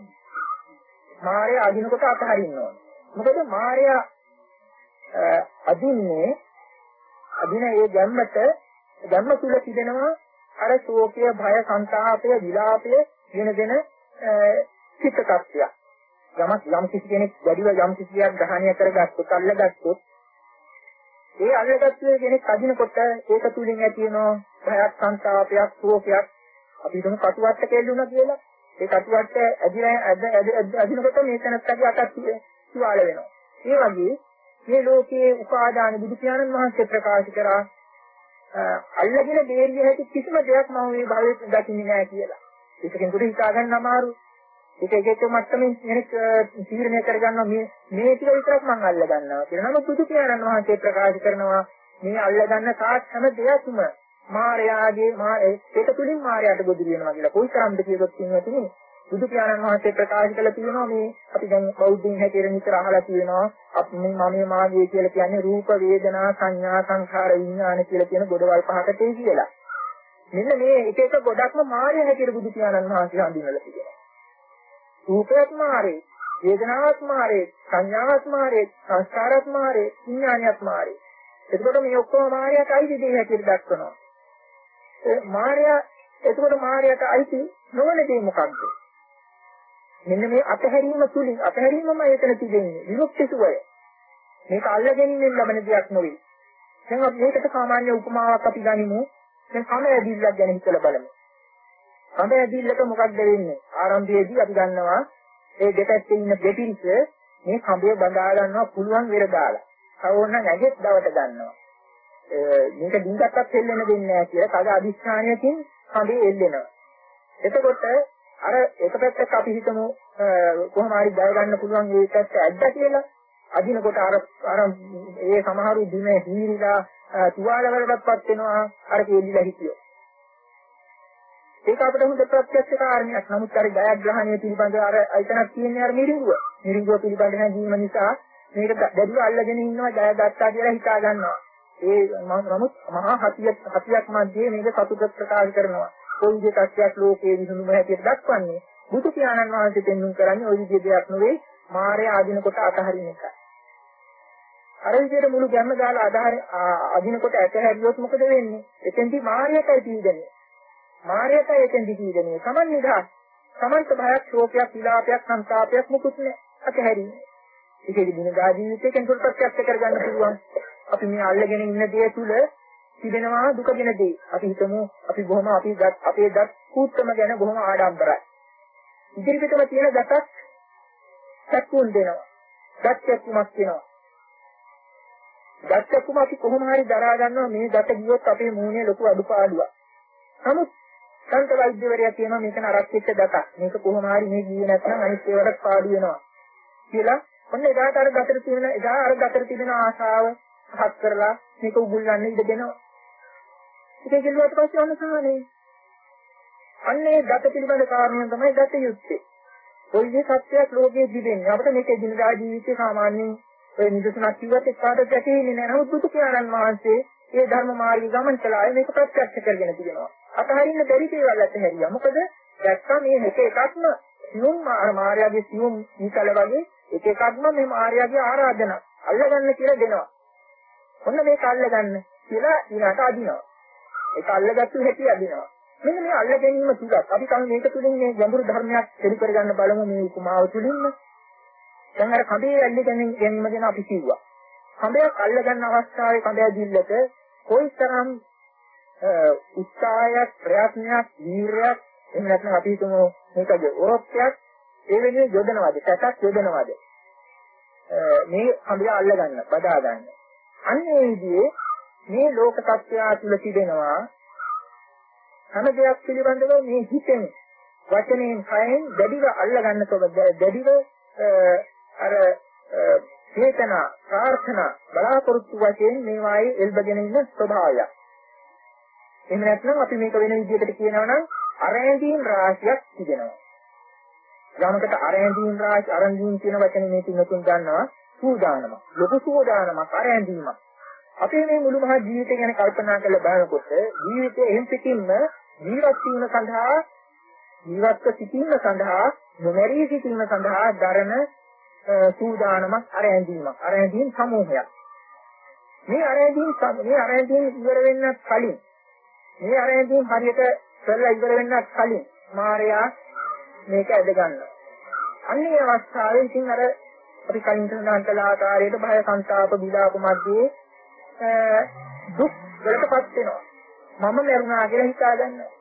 මායя අදිනකොට අතහරින්න ඕන. මොකද මායя අදින්නේ අදින ඒ ගැම්ම තුල තිබෙනවා අර ශෝකය, භය, සංතාපය, විලාපය වෙන චිත්ත tattya. යම් කිසි කෙනෙක් වැඩිව යම් කිසියක් ග්‍රහණය කරගත්තොත් අල්ලගත්තොත් ඒ අල්ලගත්තේ කෙනෙක් අදිනකොට ඒක තුලින් ඇති වෙන භයක්, සංතාපයක්, ශෝකයක් අපි හිතමු කටුවට්ට කෙල්ලුණා කියලා. ඒ කටුවට්ට අදිනකොට මේ තැනත්තගේ අතක් තුවාල වෙනවා. ඒ වගේ මේ ලෝකයේ උපාදාන බුදු පියාණන් වහන්සේ ප්‍රකාශ කරා අල්ලගෙන බේරිය හැකි කිසිම දෙයක් මම මේ භවයේ දකින්නේ නැහැ කියලා. ඒක කෙනෙකුට හිතා ගන්න අමාරුයි. ඒක එක මට්ටමින් කෙනෙක් තීරණය කරගන්නවා මේ ටික විතරක් මම අල්ල ගන්නවා කියලා. නමුත් බුදු පියාණන් වහන්සේ ප්‍රකාශ කරනවා මේ අල්ල ගන්න තාක් හැම දෙයක්ම මායාගේ ඒක තුලින් මායාට ගොදුරු වෙනවා කියලා. කොයිතරම්ද කියලොත් ඉන්නවනේ බුදු පියාණන් වහන්සේ ප්‍රකාශ කළ තියෙනවා මේ අපි දැන් බෞද්ධින් හැටියට නිතර අහලා තියෙනවා අපි මම මාගේ කියලා කියන්නේ රූප වේදනා සංඥා සංඛාර විඥාන කියලා කියන ගොඩවල් පහකට කියලා. මෙන්න මේ එක එක ගොඩක්ම මාය හැටියට බුදු පියාණන් වහන්සේ හඳුන්වලා තියෙනවා. රූපයත් මාරේ, වේදනාවත් මාරේ, සංඥාවත් මාරේ, සංස්කාරත් මාරේ, විඥානයත් මාරේ. එතකොට මේ ඔක්කොම මායයට අයිති දේ හැටියට දක්වනවා. එතකොට මායයට අයිති නොවන දේ මොකක්ද? මෙන්න මේ අතහැරීම තුලින් අතහැරීමම එතන තිබෙන්නේ විමුක්ති සුවය. මේක අල්ලගැනීමෙන් ලැබෙන දෙයක් නෙවෙයි. දැන් අපි මේකට සාමාන්‍ය උපමාවක් අපි ගනිමු. දැන් කම ඇදිල්ලක් ගැන හිතලා බලමු. කම ඇදිල්ලක මොකක්ද වෙන්නේ? ආරම්භයේදී අපි ගන්නවා ඒ දෙපැත්තේ ඉන්න දෙපිරිස මේ කඹය බඳා ගන්නවා පුළුවන් වෙර දාලා. කවෝනම් ඇගෙත් දවට ගන්නවා. මේක දින්ගක්වත් එල්ලෙන්න දෙන්නේ නැහැ කියලා කඩ අදිස්ථානයකින් කඹේ එල්ලෙනවා. එතකොට අර එක පැත්තක අපි හිතමු කොහොම හරි ජය ගන්න පුළුවන් මේ පැත්ත ඇද්දා කියලා. අදිනකොට අර ඒ සමහරු දිනේ හීරිලා තුවාල වලටපත් වෙනවා අර කෙල්ලිලා හිටියෝ. ඒක අපිට හොඳ ප්‍රත්‍යක්ෂ කාරණයක්. නමුත් අර ජයග්‍රහණය පිළිබඳ අර අයිතනක් තියෙන්නේ අර මිරිඟුව. මිරිඟුව පිළිබඳ හැඟීම නිසා මේක දැඩිව අල්ලගෙන ඉන්නවා ජයගත්තා කියලා හිතා ගන්නවා. ඒ නමුත් මහා හතියක් මැදේ මේක සතුට ප්‍රකාශ කරනවා. කොයි දෙයක්වත් ලෝකයේ විසඳුම හැටියට දක්වන්නේ බුදු පියාණන් වහන්සේ දෙන්නුම් කරන්නේ ওই විදිහේ දෙයක් නෙවෙයි මායя ආදිනකොට අතහරින එක. අර විදිහට මුළු ගැම්ම දාලා අදිනකොට ඇතහැරියොත් මොකද වෙන්නේ? එතෙන්දී මායයටයි පීඩනය. මායයටයි එතෙන්දී පීඩනය. සමන් නිදහස්. සමන්ත භයක්, ශෝකයක්, විලාපයක්, සංතාපයක් මුකුත් නැහැ. අතහැරින්නේ. ඒකේ දිනදා ජීවිතේ කෙනෙකුට ප්‍රත්‍යක්ෂ කරගන්න පුළුවන්. අපි මේ අල්ලගෙන ඉන්න දේ තුල තිබෙනවා දුකගෙන දේ. අපි හිතමු අපි බොහොම අපේ දත් කූත්තම ගැන බොහොම ආඩම්බරයි. ඉදිරිපිටම තියෙන දතක් සැක්කුන් දෙනවා. දත් සැක්කුමක් වෙනවා. දත් සැක්කුම අපි කොහොම හරි දරා ගන්නවා මේ දත ගියොත් අපේ මූණේ ලොකු අඩුපාඩුවක්. නමුත් දන්ත වෛද්‍යවරයා කියනවා මේක නරක් වෙච්ච දතක්. මේක කොහොම හරි මේ ගියේ නැත්නම් අනිත් ඒවාට පාඩු වෙනවා කියලා. ඔන්න එදාට අර දතට තියෙන ආශාව හත් කරලා මේක උගුල්ලන්න ඉඩ දෙනවා. ඒක කිව්වට පස්සේ ඔන්න සාහනේ. අන්නේ දත පිළිබඳ කාරණා තමයි දත යුත්තේ. ඔයගේ සත්‍යයක් ලෝකයේ දිවෙන්නේ. අපිට මේක දිනදා ජීවිතේ සාමාන්‍යයෙන් ඔය නිදසුනක් කිව්වත් එක්කකට දැකෙන්නේ නැහැ. නමුත් බුදු පියාණන් වහන්සේ මේ ධර්ම මාර්ගය ගමන් කළාය මේක ප්‍රත්‍යක්ෂ කරගෙන තිබෙනවා. අතහරින්න බැරි දේවල් අතහැරියා. මොකද දැක්කා මේ එක එකක්ම සියුම් මායාවේ සියුම් නිකල වගේ එක එකක්ම මේ මායාවේ ආරාධනා අල්ලගන්න කියලා දෙනවා. ඔන්න මේක අල්ලගන්න කියලා ඊට අදිනවා. ඒක අල්ලගත්තු හැටි අදිනවා. මෙන්න මේ අල්ල ගැනීම තුලත් අපි කම මේක තුලින් මේ ගැඹුරු ධර්මයක් දෙලි කරගන්න බලමු මේ උපමාව තුලින්ම. දැන් අර කඹේ ඇල්ල ගැනීම ගැන අපි කිව්වා. කඹයක් අල්ල ගන්න අවස්ථාවේ කඹය දිල්ලක කොයිතරම් උත්සාහයක්, ප්‍රයත්නයක්, වීරයක් එහෙම නැත්නම් අපි හිතමු මේකද ඕප්පයක් ඒ වෙනුවෙන් යොදනවාද, සැතක් යොදනවාද? මේ කඹය අල්ල ගන්න, බදා ගන්න. අන්නේ විදිහේ මේ ලෝක සත්‍යය තුල තිබෙනවා හැම දෙයක් පිළිබඳව මේ හිතෙන් වචනයෙන් කයෙන් දැඩිව අල්ල ගන්නකොට දැඩිව අර චේතනා, ප්‍රාර්ථනා, බලාපොරොත්තු වශයෙන් මේවායේ එල්බගෙන ඉන්න ස්වභාවයක්. එහෙම නැත්නම් අපි මේක වෙන විදිහකට කියනවා නම් අරැඳීම් රාශියක් තිබෙනවා. යමකට අරැඳීම් රාශි අරැඳීම් කියන වචනේ මේ තුනකින් ගන්නවා සූදානම. ලොකු සූදානමක් අරැඳීමක්. අපේ මේ මුළු මහත් ජීවිතය ගැන කල්පනා කරලා බලනකොට ජීවිතයේ එහෙම් පිටින්ම ජීවත් වීම සඳහා ජීවත්ව සිටීම සඳහා නොමැරී සිටීම සඳහා දරන සූදානමක් අරැඳීම් සමූහයක්. මේ අරැඳීම් ඉවර වෙන්නත් කලින් මේ අරැඳීම් හරියට කරලා ඉවර වෙන්නත් කලින් මායя මේක ඇද ගන්නවා. අන්නේ අවස්ථාවේ ඉතින් අර අපි කලින් සඳහන් කළ ආකාරයට භය සංතාප විලාප මැදේ දුක් වලටපත් වෙනවා. මම මරුණා කියලා හිතා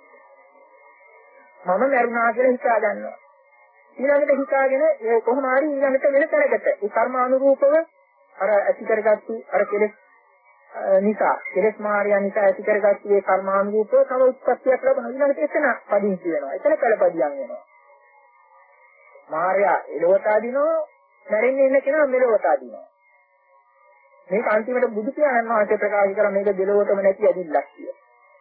ගන්නවා. ඊළඟට හිතාගෙන ඒ කොහොම හරි ඊළඟට වෙන තැනකට ඒ කර්මානුරූපව අර ඇති කරගත්තු අර කෙලෙස් නිසා කෙලෙස් මාර්යා නිසා ඇති කරගත්තු ඒ කර්මානුරූපව තව උත්පත්තියක් ලැබෙන ඊළඟට එතන පදිංචි වෙනවා. එතන කලපදියම් වෙනවා. මාර්යා එළවට අදිනවා, මැරෙන්නේ ඉන්න කෙනා මෙලවට අදිනවා. මේක අන්තිමට බුදු පියාණන් වහන්සේ ප්‍රකාශ කරා මේක දෙලොවටම නැති ඇදිල්ලක් කියලා.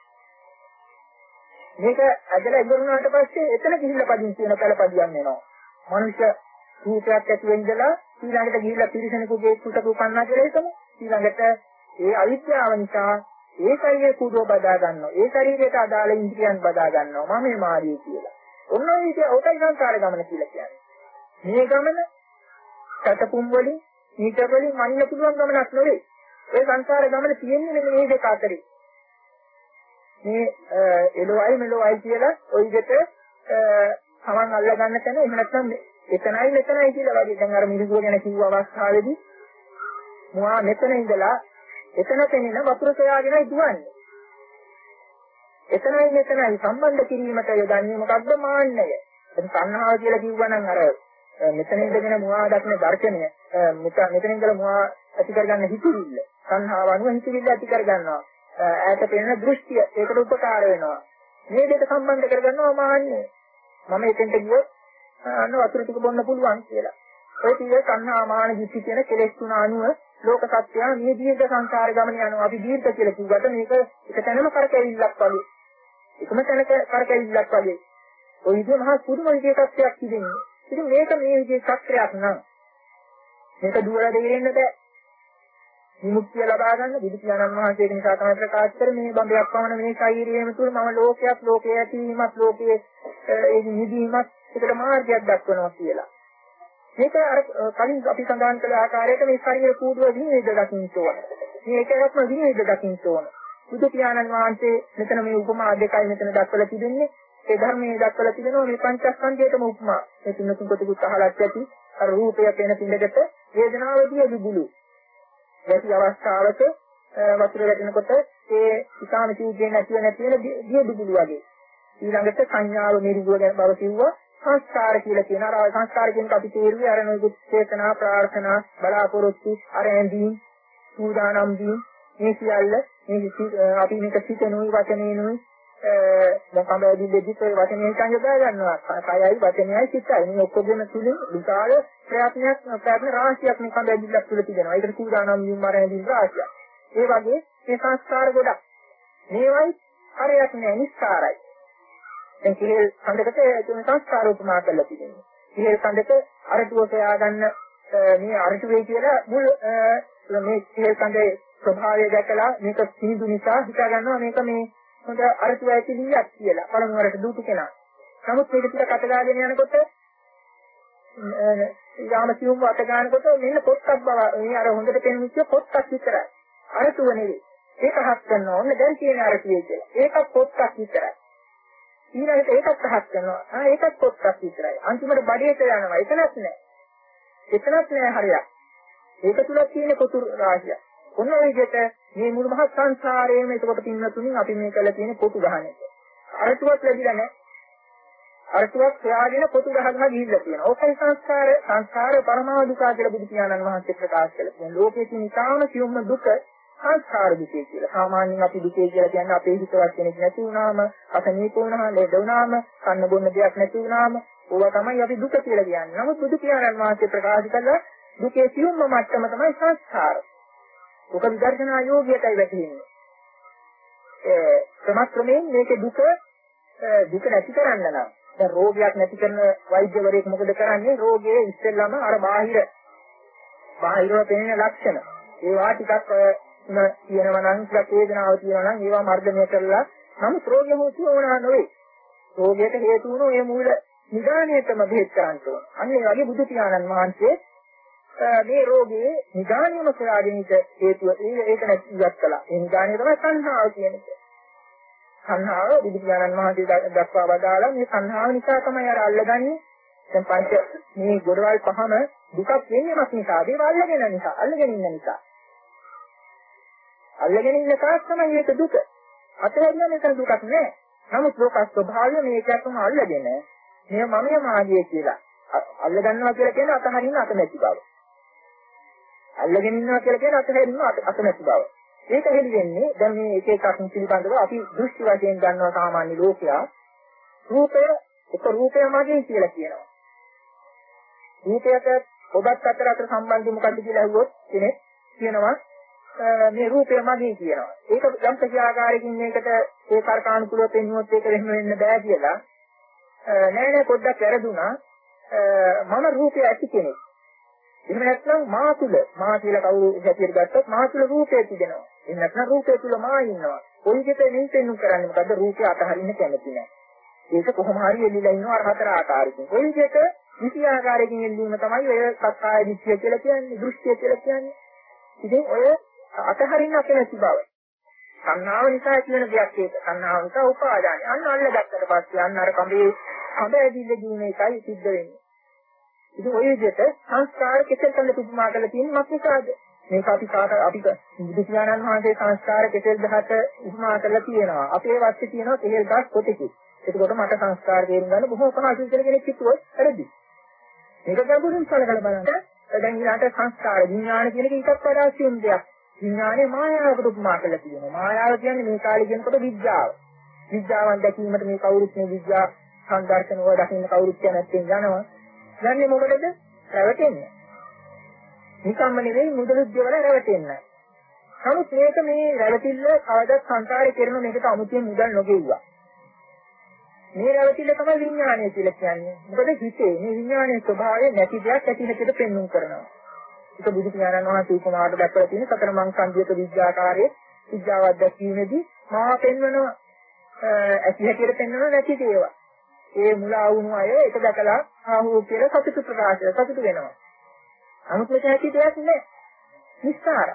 මේක ඇදලා ඉවරුනාට පස්සේ එතන ගිහිල්ලා පදිංචි වෙන කලපදියම් වෙනවා. මනුෂ්‍ය රූපයක් ඇති වෙන්නලා ඊළඟට ගිහිල්ලා පිරිසනෙකුගේ කුටක උපන්නා කියලා හිතමු. ඊළඟට ඒ අවිද්‍යාව නිසා ඒ ශරීරේ කුඩුව බදා ගන්නවා. ඒ ශරීරයට අදාළ ඉන්ද්‍රියන් බදා ගන්නවා. මම මේ මාර්ගය කියලා. ඔන්න ඔය විදිහ ඔතයි සංසාර ගමන කියලා කියන්නේ. මේ ගමන සතපුම් වලින් ඊට වලින් මනින්න පුළුවන් ගමනක් නෙවෙයි. ඒ සංසාර ගමන තියෙන්නේ මෙන්න මේ දෙක අතරේ. මේ එළොවයි මෙලොවයි කියලා ওই විදිහට තමන් අල්ල ගන්න තැන එහෙම නැත්නම් එතනයි මෙතනයි කියලා වගේ දැන් අර මිරිඟුව ගැන කිව්ව අවස්ථාවේදී මුවා මෙතන ඉඳලා එතන තැනින වතුර සොයාගෙනයි දුවන්නේ. එතනයි මෙතනයි සම්බන්ධ කිරීමට යොදන්නේ මොකක්ද? මාන්නය. එතන සංහාව කියලා කිව්වනම් අර මෙතන ඉඳගෙන මුවා දක්න දර්ශනය මෙතන ඉඳලා මුවා ඇති කරගන්න හිතිවිල්ල. සංහාව අනුව හිතිවිල්ල ඇති කරගන්නවා. ඈත පෙනෙන දෘෂ්ටිය ඒකට උපකාර වෙනවා. මේ දෙක සම්බන්ධ කරගන්නවා මාන්නය. මම එතෙන්ට ගියොත් අන්න වතුර ටික බොන්න පුළුවන් කියලා. ඒ කියේ සංහා මාන දිට්ඨි කියන කෙලෙස් තුන අනුව ලෝක සත්‍යය මේ දීර්ඝ සංසාර ගමන යනවා. අපි දීර්ඝ කියලා කිව්වට මේක එක තැනම කරකැවිල්ලක් වගේ. එකම තැනක කරකැවිල්ලක් වගේ. ඔය විදිහ මහා පුදුම විදිහකටයක් තිබෙන්නේ. ඉතින් මේක මේ විදිහේ සත්‍යයක් නම් මේක දුවලා දෙන්නේ නැහැ. විමුක්තිය ලබා ගන්න බුදු පියාණන් වහන්සේගේ නිසා තමයි ප්‍රකාශ කරේ මේ බඹයක් පමණ මේ ශරීරයේම තුල මම ලෝකයේ ඇතිවීමත් ලෝකයේ ඒ නිදීමත් ඒකට මාර්ගයක් දක්වනවා කියලා. මේක අර කලින් අපි සඳහන් කළ ආකාරයට මේ ශරීර කූඩුව විනිවිද දකින්න ඕන. මේකවත් විනිවිද දකින්න ඕන. බුදු පියාණන් වහන්සේ මෙතන මේ උපමා දෙකයි මෙතන දක්වලා තිබෙන්නේ. ඒ ධර්මයේ දක්වලා තිබෙනවා මේ පංචස්කන්ධයටම උපමා. මේ තුනකින් කොටුකුත් අහලක් ඇති අර රූපය පෙන පිළිදෙට වේදනාවදී දුබුලු. ඇති අවස්ථාවක වතුර වැටෙනකොට ඒ ඉතාම සීඝ්‍රයෙන් නැති වෙන දිය දුබුලු වගේ. ඊළඟට සංඥාව නිරුද්ධ වෙන බව කිව්වා. සංස්කාර කියලා කියන අර සංස්කාර කියන අපි තේරුවේ අර නොයෙකුත් චේතනා ප්‍රාර්ථනා බලාපොරොත්තු අරැඳීම් සූදානම් වීම මේ සියල්ල මේ අපි මේක සිතනුයි වචනේනුයි දැන් කඹදී දෙදිත් ඔය වචනේ හිතන් යොදා ගන්නවා කයයි වචනයයි සිතයි මේ ඔක්කොගෙම තුලින් විශාල ප්‍රයත්න රාශියක් මේ කඹදීලක් තුල තියෙනවා ඒකට සූදානම් වීම අරැඳීම් රාශියක් ඒ වගේ මේ සංස්කාර ගොඩක් මේවයි හරියක් නෑ නිස්සාරයි දැන් කිහෙල් කඳකට තුන සංස්කාර උපමා කරලා තියෙනවා. කිහෙල් කඳක අරටුව සොයා ගන්න මේ අරටුවේ කියලා මුල් මේ කිහෙල් කඳේ ස්වභාවය දැකලා මේක සිනිඳු නිසා හිතා ගන්නවා මේක මේ හොඳ අරටුව ඇතිලියක් කියලා. පළමු වරට දුටු කෙනා. නමුත් මේක ටික අතගාගෙන යනකොට යාම සිවුම් අත ගන්නකොට මෙන්න පොත්තක් බව මේ අර හොඳට පෙනෙච්ච පොත්තක් විතරයි. අරටුව නෙවෙයි. ඒක හස් කරනවා. ඔන්න දැන් තියෙන අරටුවේ කියලා. ඒකත් පොත්තක් විතරයි. ඊළඟට ඒකත් පහත් කරනවා. ඒකත් පොත්තක් විතරයි. අන්තිමට බඩේට යනවා. එතනත් නෑ. හරියක්. ඒක තුල තියෙන කොටු රාශිය. ඔන්න ඔය විදිහට මේ මුළු මහත් සංසාරයේම එතකොට පින්නතුණින් අපි මේ කළ තියෙන කොටු ගහන එක. අරටුවක් ලැබිලා නෑ. අරටුවක් හොයාගෙන කොටු ගහගෙන ගිහිල්ලා තියෙනවා. ඕකයි සංසාර පරමාව දුක කියලා බුදු පියාණන් වහන්සේ ප්‍රකාශ කළා. මේ ලෝකයේ තියෙන ඉතාම සියුම්ම දුක සංස්කාර දුකේ කියලා. සාමාන්‍යයෙන් අපි දුකේ කියලා කියන්නේ අපේ හිතවත් කෙනෙක් නැති වුණාම, අසනීප වුණාම, ලෙඩ වුණාම, කන්න බොන්න දෙයක් නැති වුණාම, ඕවා තමයි අපි දුක කියලා කියන්නේ. නමුත් බුදු පියාණන් වහන්සේ ප්‍රකාශ කළා දුකේ සියුම්ම මට්ටම තමයි සංස්කාර. දුක විදර්ශනා යෝගියටයි වැටෙන්නේ. ක්‍රමයෙන් මේකේ දුක නැති කරන්න නම් දැන් රෝගයක් නැති කරන වෛද්‍යවරයෙක් මොකද කරන්නේ? රෝගයේ ඉස්සෙල්ලාම අර බාහිරව පෙනෙන ලක්ෂණ ඒවා ටිකක් කියනවා නම් ටිකක් වේදනාව තියෙනවා නම් ඒවා මර්ධනය කරලා නමුත් රෝගය හොසු වුණා නෙවෙයි. රෝගයට හේතු වුණු ඒ මූල නිදානියටම බෙහෙත් කරන්න ඕන. අන්න ඒ වගේ බුදු පියාණන් වහන්සේ මේ රෝගයේ නිදානියම සොයාගැනීමට හේතුව ඒක නැතිවත් කළා. ඒ නිදානිය තමයි සංහාව කියන්නේ. සංහාව බුදු පියාණන් වහන්සේ දක්වා වදාලා මේ සංහාව නිසා තමයි අර අල්ලගන්නේ. දැන් පංච මේ ගොඩවල් පහම දුකක් වෙන්නේ මොකක් නිසාද? ඒව අල්ලගෙන ඉන්න නිසා. අල්ලගෙන ඉන්න කාස් තමයි මේක දුක. අතහැරියා මේක දුකක් නෑ. නමුත් ලෝක ස්වභාවය මේකටම අල්ලගෙන මේ මමයේ මාගේ කියලා අල්ල ගන්නවා කියලා කියන්නේ අතහරින්න අකමැති බව. අල්ලගෙන ඉන්නවා කියලා කියන්නේ අතහැරින්න අකමැති බව. ඒක හෙළි වෙන්නේ දැන් මේ එක එකක් පිළිබඳව අපි දෘෂ්ටි වශයෙන් ගන්නවා සාමාන්‍ය ලෝකයා. රූපය මාගේ කියලා කියනවා. රූපයට ඔබත් අතර සම්බන්ධය මොකක්ද කියලා අහුවොත් කෙනෙක් කියනවා මේ රූපය මගේ කියනවා. ඒක යම් ප්‍රතිආකාරයකින් මේකට ඒ කාර්කානුකූලව පෙන්වුවොත් ඒක වෙන්න බෑ කියලා. නෑ පොඩ්ඩක් වැරදුනා. මම රූපය ඇති කෙනෙක්. එහෙම නැත්නම් මා තුල මා කියලා කවුරු හැටියට ගත්තොත් මා තුල රූපය තිබෙනවා. එහෙම නැත්නම් රූපය තුල මා ඉන්නවා. කොයි විදිහට මේ පෙන්වු කරන්නේ මොකද්ද? රූපය අතහරින්න කැමති නෑ. ඒක කොහොම හරි එල්ලීලා ඉන්නවා අර හතර ආකාරයකින්. කොයි විදිහට විසි ආකාරයකින් එල්ලීම තමයි ඔය සක්කාය දිට්ඨිය කියලා කියන්නේ, දෘෂ්ටිය කියලා කියන්නේ. ඉතින් ඔය අතහරින්න අපේ බව. සංහාව නිසා කියන දෙයක් ඒක. සංහාව නිසා උපාදානයි. අන්න අල්ලගත්තට පස්සේ අන්න අර කඹ ඇදිල්ල දීම එකයි සිද්ධ වෙන්නේ. ඉතින් ඔය විදිහට සංස්කාර කෙසෙල් කළ උපමා කරලා තියෙන්නේ මොකක්ද? මේක අපි බුදු පියාණන් වහන්සේ සංස්කාර කෙසෙල් 10ට උපමා කරලා තියෙනවා. අපේ වස්තු තියෙනවා කෙහෙල් ගස් කොටකේ. එතකොට මට සංස්කාර තේරුම් ගන්න බොහෝ පහසුයි කියලා කෙනෙක් හිතුවොත් හරිද? මේක ගැඹුරින් සලකලා බලන්න. දැන් ඊළාට සංස්කාර විඥාන කියන එක ඊටත් වඩා සියුම් දෙයක්. විඥානේ මායාවකට උපමා කරලා තියෙනවා. මායාව කියන්නේ මේ කාලේ කියනකොට විද්‍යාව. විද්‍යාවන් දැකීමට මේ කවුරුත් මේ විද්‍යා සංදර්ශන වල දකින්න කවුරුත් නැත්නම් යනවා. යන්නේ මොකටද? රැවටෙන්න. නිකම්ම නෙවෙයි මුදලුද්ද වල රැවටෙන්න. නමුත් මේක මේ රැවටිල්ල කවදාවත් සංසාරේ කරන මේකට අමුතියෙන් මුදල් නොගෙව්වා. මේ රැවටිල්ල තමයි විඥානය කියලා කියන්නේ. මොකද හිතේ මේ විඥානයේ ස්වභාවය නැති දෙයක් ඇති හැටියට පෙන්වන්න කරනවා. ඒක බුදු පියාණන් වහන්සේ උපමාවට දක්වලා තියෙන සතර මං සංජීවක විද්‍යාකාරයේ විද්‍යාවක් දැක්වීමේදී මා පෙන්වනවා ඇති හැටියට පෙන්වන නැති දේවා. ඒ මුලා වුණු අය ඒක දැකලා ආහෝ කියලා සතුටු වෙනවා. නමුත් මේක ඇති දෙයක් නෑ. නිස්සාර.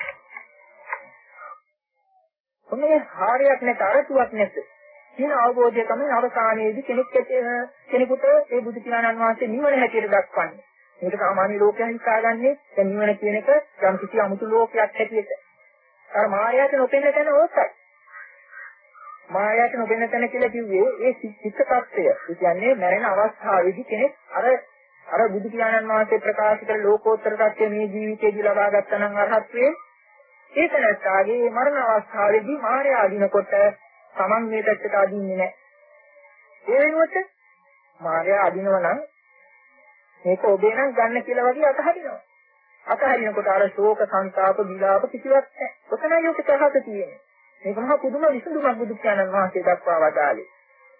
මොනේ හාරයක් නැත අරතුවක් නැත. කියන අවබෝධය තමයි අවසානයේදී කෙනෙකුට ඒ බුදු පියාණන් වහන්සේ නිවන හැටියට දක්වන්නේ. මේක සාමාන්‍ය ලෝකයෙන් හිතාගන්නේ දැන් නිවන කියන එක යම් කිසි අමුතු ලෝකයක් හැටියට. අර මායාවට නොපෙනෙන තැන ඕකයි. මායාවට නොපෙනෙන තැන කියලා කිව්වේ ඒ සිත් tattය. ඒ කියන්නේ මරණ අවස්ථාවේදී කෙනෙක් අර බුදු පියාණන් වහන්සේ ප්‍රකාශ කළ ලෝකෝත්තර tattය මේ ජීවිතයේදී ලබා ගත්තා නම් අරහත්වේ ඒක නැත්තාගේ මරණ අවස්ථාවේදී මායාව අදිනකොට Taman මේ පැත්තට අදින්නේ නැහැ. ඒ වෙනුවට මායාව අදිනවා නම් මේක ඔබේ නම් ගන්න කියලා වගේ අතහරිනවා. අතහරිනකොට අර ශෝක සංතාප විලාප කිසිවක් නැහැ. ඔතනයි ඔක තහත තියෙන්නේ. මේක මහා පුදුම විසඳුමක් බුදු පියාණන් වහන්සේ දක්වා වදාළේ.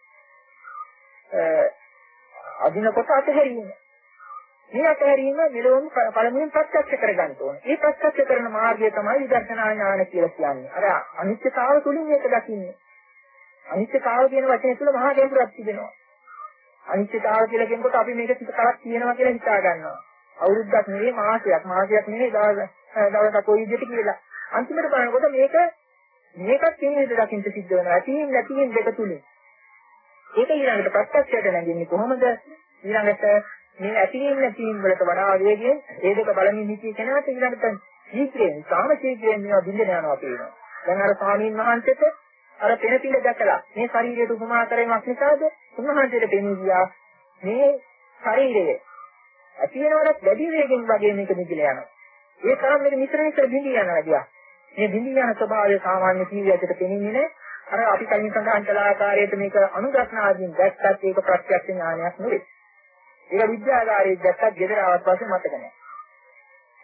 අදිනකොට අතහැරීම. මේ අතහැරීම මෙලොවම පළමුවෙන් ප්‍රත්‍යක්ෂ කරගන්න ඕනේ. මේ ප්‍රත්‍යක්ෂ කරන මාර්ගය තමයි විදර්ශනා ඥාන කියලා කියන්නේ. අර අනිත්‍යතාව තුලින් මේක දකින්නේ. අනිත්‍යතාව කියන වචනේ තුල මහා ගැඹුරක් තිබෙනවා. අනිත්‍යතාව කියලා කියනකොට අපි මේක ටික කරක් කියනවා කියලා හිතා ගන්නවා. අවුරුද්දක් නෙවෙයි මාසයක් නෙවෙයි දවසක් කොයි විදිහට කියලා. අන්තිමට බලනකොට මේකත් කියන්නේ දකින්න සිද්ධ වෙනවා. ඇතින් නැතින් දෙක තුලින්. ඒක ඊළඟට ප්‍රත්‍යක්ෂයට නැගෙන්නේ කොහොමද? ඊළඟට මේ ඇතින් නැතින් වලට වඩා වේගයෙන් ඒ දෙක බලමින් හිතේ කෙනාට ඊළඟට ශීක්‍රයෙන් සාමශීක්‍රයෙන් මේවා බින්දන යනවා පේනවා. දැන් අර ස්වාමීන් වහන්සේට අර පෙන පිළ දැකලා මේ ශරීරයට උපමා කරේමක් නිසාද උන්වහන්සේට පෙනී ගියා මේ ශරීරය ඇති වෙනවට වැඩි වේගෙන් වගේ මේක නිදිලා යනවා. ඒ තරම් මේක මිශ්‍රණය කර බිඳී යනවා ගියා. මේ බිඳී යන ස්වභාවය සාමාන්‍ය ජීවිතයට පෙනෙන්නේ නැහැ. අර අපි කලින් සඳහන් කළ ආකාරයට මේක අනුගතනාදීන් දැක්කත් ඒක ප්‍රත්‍යක්ෂ ඥානයක් නෙවෙයි. ඒක විද්‍යාගාරයේ දැක්කත් gedara ආවත් පස්සේ මතක නැහැ.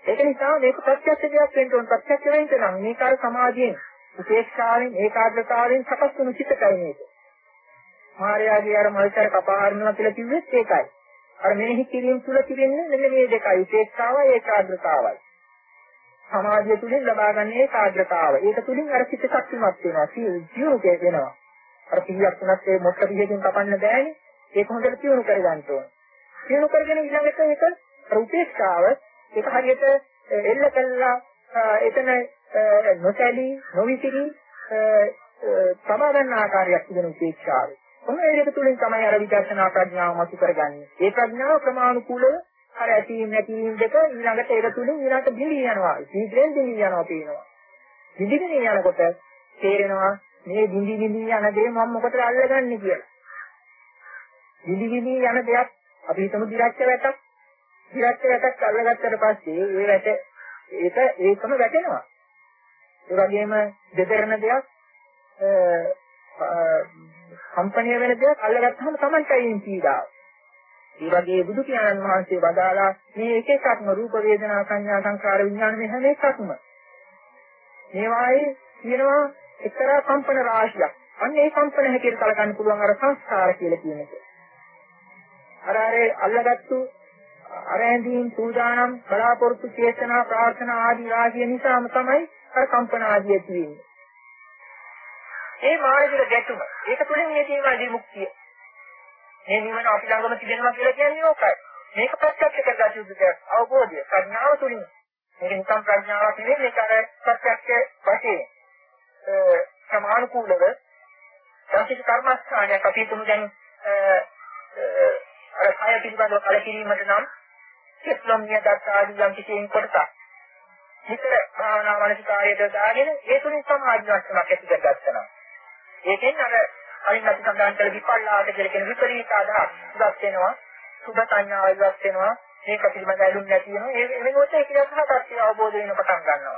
ඒක නිසා මේක ප්‍රත්‍යක්ෂ දෙයක් වෙන්න ඕන. ප්‍රත්‍යක්ෂ වෙන්න නම් මේක අර සමාධියෙන්, උපේක්ෂාවෙන්, ඒකාග්‍රතාවෙන් සකස් වුණු චිත්තකයි මේක. මායාවේ අර මල්තර කපාහරිනවා කියලා කිව්වෙත් ඒකයි. අර මෙනෙහි කිරීම තුල තිබෙන්නේ මෙන්න මේ දෙකයි. උපේක්ෂාවයි ඒකාග්‍රතාවයි. සමාධිය තුලින් ලබා ගන්න ඒකාග්‍රතාව. ඒක තුලින් අර චිත්ත ශක්තිමත් වෙනවා. ජීවුකේ වෙනවා. අර පිළියක් තුනක් ඒ මොකද පිළියකින් කපන්න බෑනේ. ඒක හොඳට තියුණු කරගන්න ඕන. තියුණු කරගෙන ඊළඟට ඒක උපේක්ෂාව ඒක හරියට එල්ල කළා එතන නොසැලී නොවිසිරි සබා ගන්න ආකාරයක් තිබෙන උපේක්ෂාව. කොහොම ඒක තුලින් තමයි අර විදර්ශනා ප්‍රඥාව මතු කරගන්නේ. ඒ ප්‍රඥාව ක්‍රමානුකූලව අර ඇතිවීම නැතිවීම දෙක ඊළඟට ඒක තුලින් ඊළඟට දිවි යනවා. සීඝ්‍රයෙන් දිවි යනවා පේනවා. දිවිදිනේ යනකොට තේරෙනවා මේ දිවි යන දේ මම මොකටද අල්ලගන්නේ කියලා. දිවි යන දෙයක් අපි හිතමු දිරච්ච වැටක්. දිරච්ච වැටක් අල්ලගත්තට පස්සේ ඒ වැට ඒකම වැටෙනවා. ඒ වගේම දෙදරන දෙයක් කම්පණය වෙන දෙයක් අල්ලගත්තාම Tamanටයි පීඩාව. ඒ වගේ බුදු පියාණන් වහන්සේ වදාලා මේ එක එකක්ම රූප වේදනා සංඥා සංකාර විඥාන මේ හැම එකක්ම මේවායේ තියෙනවා එක්තරා කම්පන රාශියක්. අන්න ඒ කම්පන හැටියට කලකන්න පුළුවන් අර සංස්කාර කියලා කියන එක. අර අල්ලගත්තු අරැඳීම් සූදානම් බලාපොරොත්තු චේතනා ප්‍රාර්ථනා ආදී රාශිය නිසාම තමයි අර කම්පන ආදී තියෙන්නේ. ඒ මානසික ගැටුම ඒක තුළින් මේ තියෙන විමුක්තිය. මේ නිවන අපි ළඟම තිබෙනවා කියලා කියන්නේ ඕකයි. මේක ප්‍රත්‍යක්ෂ කරගත යුතු දෙයක්. අවබෝධය ප්‍රඥාව තුළින්. මේක නිකම් ප්‍රඥාවක් නෙවෙයි මේක අර ප්‍රත්‍යක්ෂ වශයෙන් සමානුකූලව සංසිත කර්මස්ථානයක් අපි තුමු දැන් අර කය පිළිබඳව කලකිරීමට නම් චිත්තම්ය දත්තාදී යම් කිසිම කොටසක්. හිතේ භාවනා මානසිකායයට දාගෙන ඒ තුලින් සමාධි වස්තුවක් ඇති කරගන්නවා. ඒකෙන් අර කලින් අපි සඳහන් කළ විපල්ලාට කියලා කියන විපරීත අදහස් ඉවත් වෙනවා. සුභ සංඥාව ඉවත් වෙනවා. මේක පිළිබඳව ඇලුම් නැති වෙනවා. ඒ වෙනකොට ඒක යථාර්ථය අවබෝධ වෙන පටන් ගන්නවා.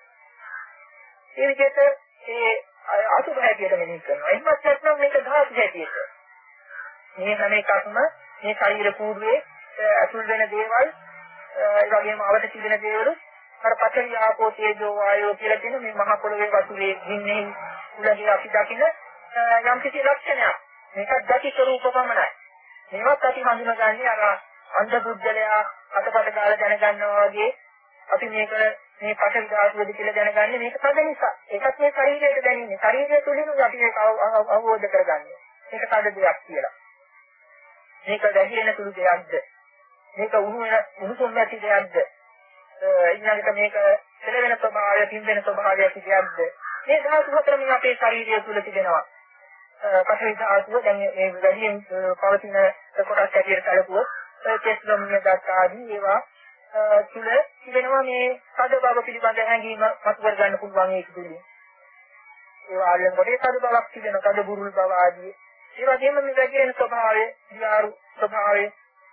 ඒ විදිහට ඒ අසුභ හැටියට මෙනෙහි කරනවා. එහෙමත් නැත්නම් මේක ධාතු හැටියට. මේ හැම එකක්ම මේ ශරීර පූර්වයේ අතුල් වෙන දේවල් ඒ වගේම අවද තිබෙන දේවල් අර පඨවි ආපෝ තේජෝ වායෝ කියලා කියන මේ මහ පොළොවේ වතුරේ ගින්නේ උලදී අපි දකින යම් කිසි ලක්ෂණයක්. මේක ගති ස්වરૂප පමණයි. මේවත් අපි හඳුනගන්නේ අර අන්ධ බුද්ධලයා අතපත ගාලා දැනගන්නවා වගේ අපි මේක මේ පඨවි ධාතුවද කියලා දැනගන්නේ මේක තද නිසා. ඒකත් මේ ශරීරයට දැනෙන්නේ. ශරීරය තුළින් අපි ඒක අවබෝධ කරගන්නේ. මේක තද දෙයක් කියලා. මේක වැහිරෙන සුළු දෙයක්ද? මේක උණුසුම් නැති දෙයක්ද? ඊළඟට මේක සැලවෙන ස්වභාවය, පිම්බෙන ස්වභාවය තියක්ද? මේ ධාතු හතරම අපේ ශරීරය තුළ තිබෙනවා. පඨවි ධාතුව දැන් මේ වැහියෙන් පවතින කොටස් ඇටියට කලකුවොත් චේතනම්‍ය දත්තාදී ඒවා තුළ තිබෙනවා මේ සද බව පිළිබඳ හැඟීම මත කර ගන්න පුළුවන් ඒක තුළින්. ඒවා අල්ලනකොට ඒ සද බවක් තිබෙනවා, සද බුරුල් බව ආදී. ඒ වගේම මේ වැగిරෙන ස්වභාවය, විහාරු ස්වභාවය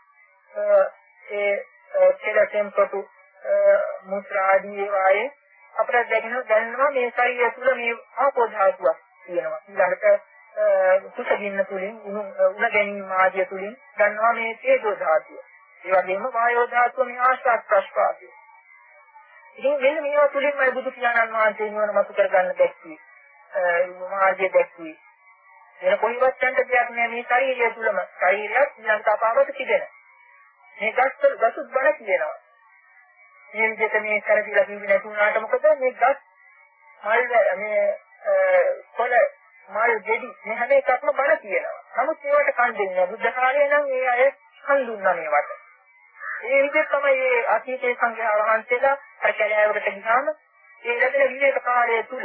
ඒ කෙලෙසෙන් කොටු මුත්‍රාදී ඒවායේ අපිට දැනෙනවා මේ ශරීරය තුළ මේ ආපෝ ධාතුවක් තියෙනවා. ඊළඟට කුසගින්න තුලින් උණ ගැනීම ආදිය තුලින් ගන්නවා මේ තේජෝ ධාතුව. ඒ වගේම වායෝ ධාතුව මේ ආශ්වාස ප්‍රශ්වාසය. ඉතින් මෙන්න මේවා තුලින් මම බුදු පියාණන් වහන්සේ නිවන මතු කරගන්න දැක්කී. මාර්ගය දැක්කී. වෙන කොයිවත් යන්න දෙයක් නෑ මේ ශරීරය තුලම. ශරීරයක් ඊළඟට අපාවට තිබෙන. මේ ගසුත් බණ කියනවා. මේ විදිහට මේ කරදීලා කිව්වේ නැති වුණාට මොකද මේ ගස් මල් මේ කොළ මල් දෙඩි මේ හැම එකක්ම බණ කියනවා. නමුත් ඒවට කන් දෙන්නේ බුද්ධ කාලේ නම් ඒ අය කන් දුන්නා මේවට. ඒ විදිහට තමයි මේ අතීතයේ සංඝයා වහන්සේලා කැලෑවකට ගියාම ඒ ලැබෙන විවේක කාලය තුල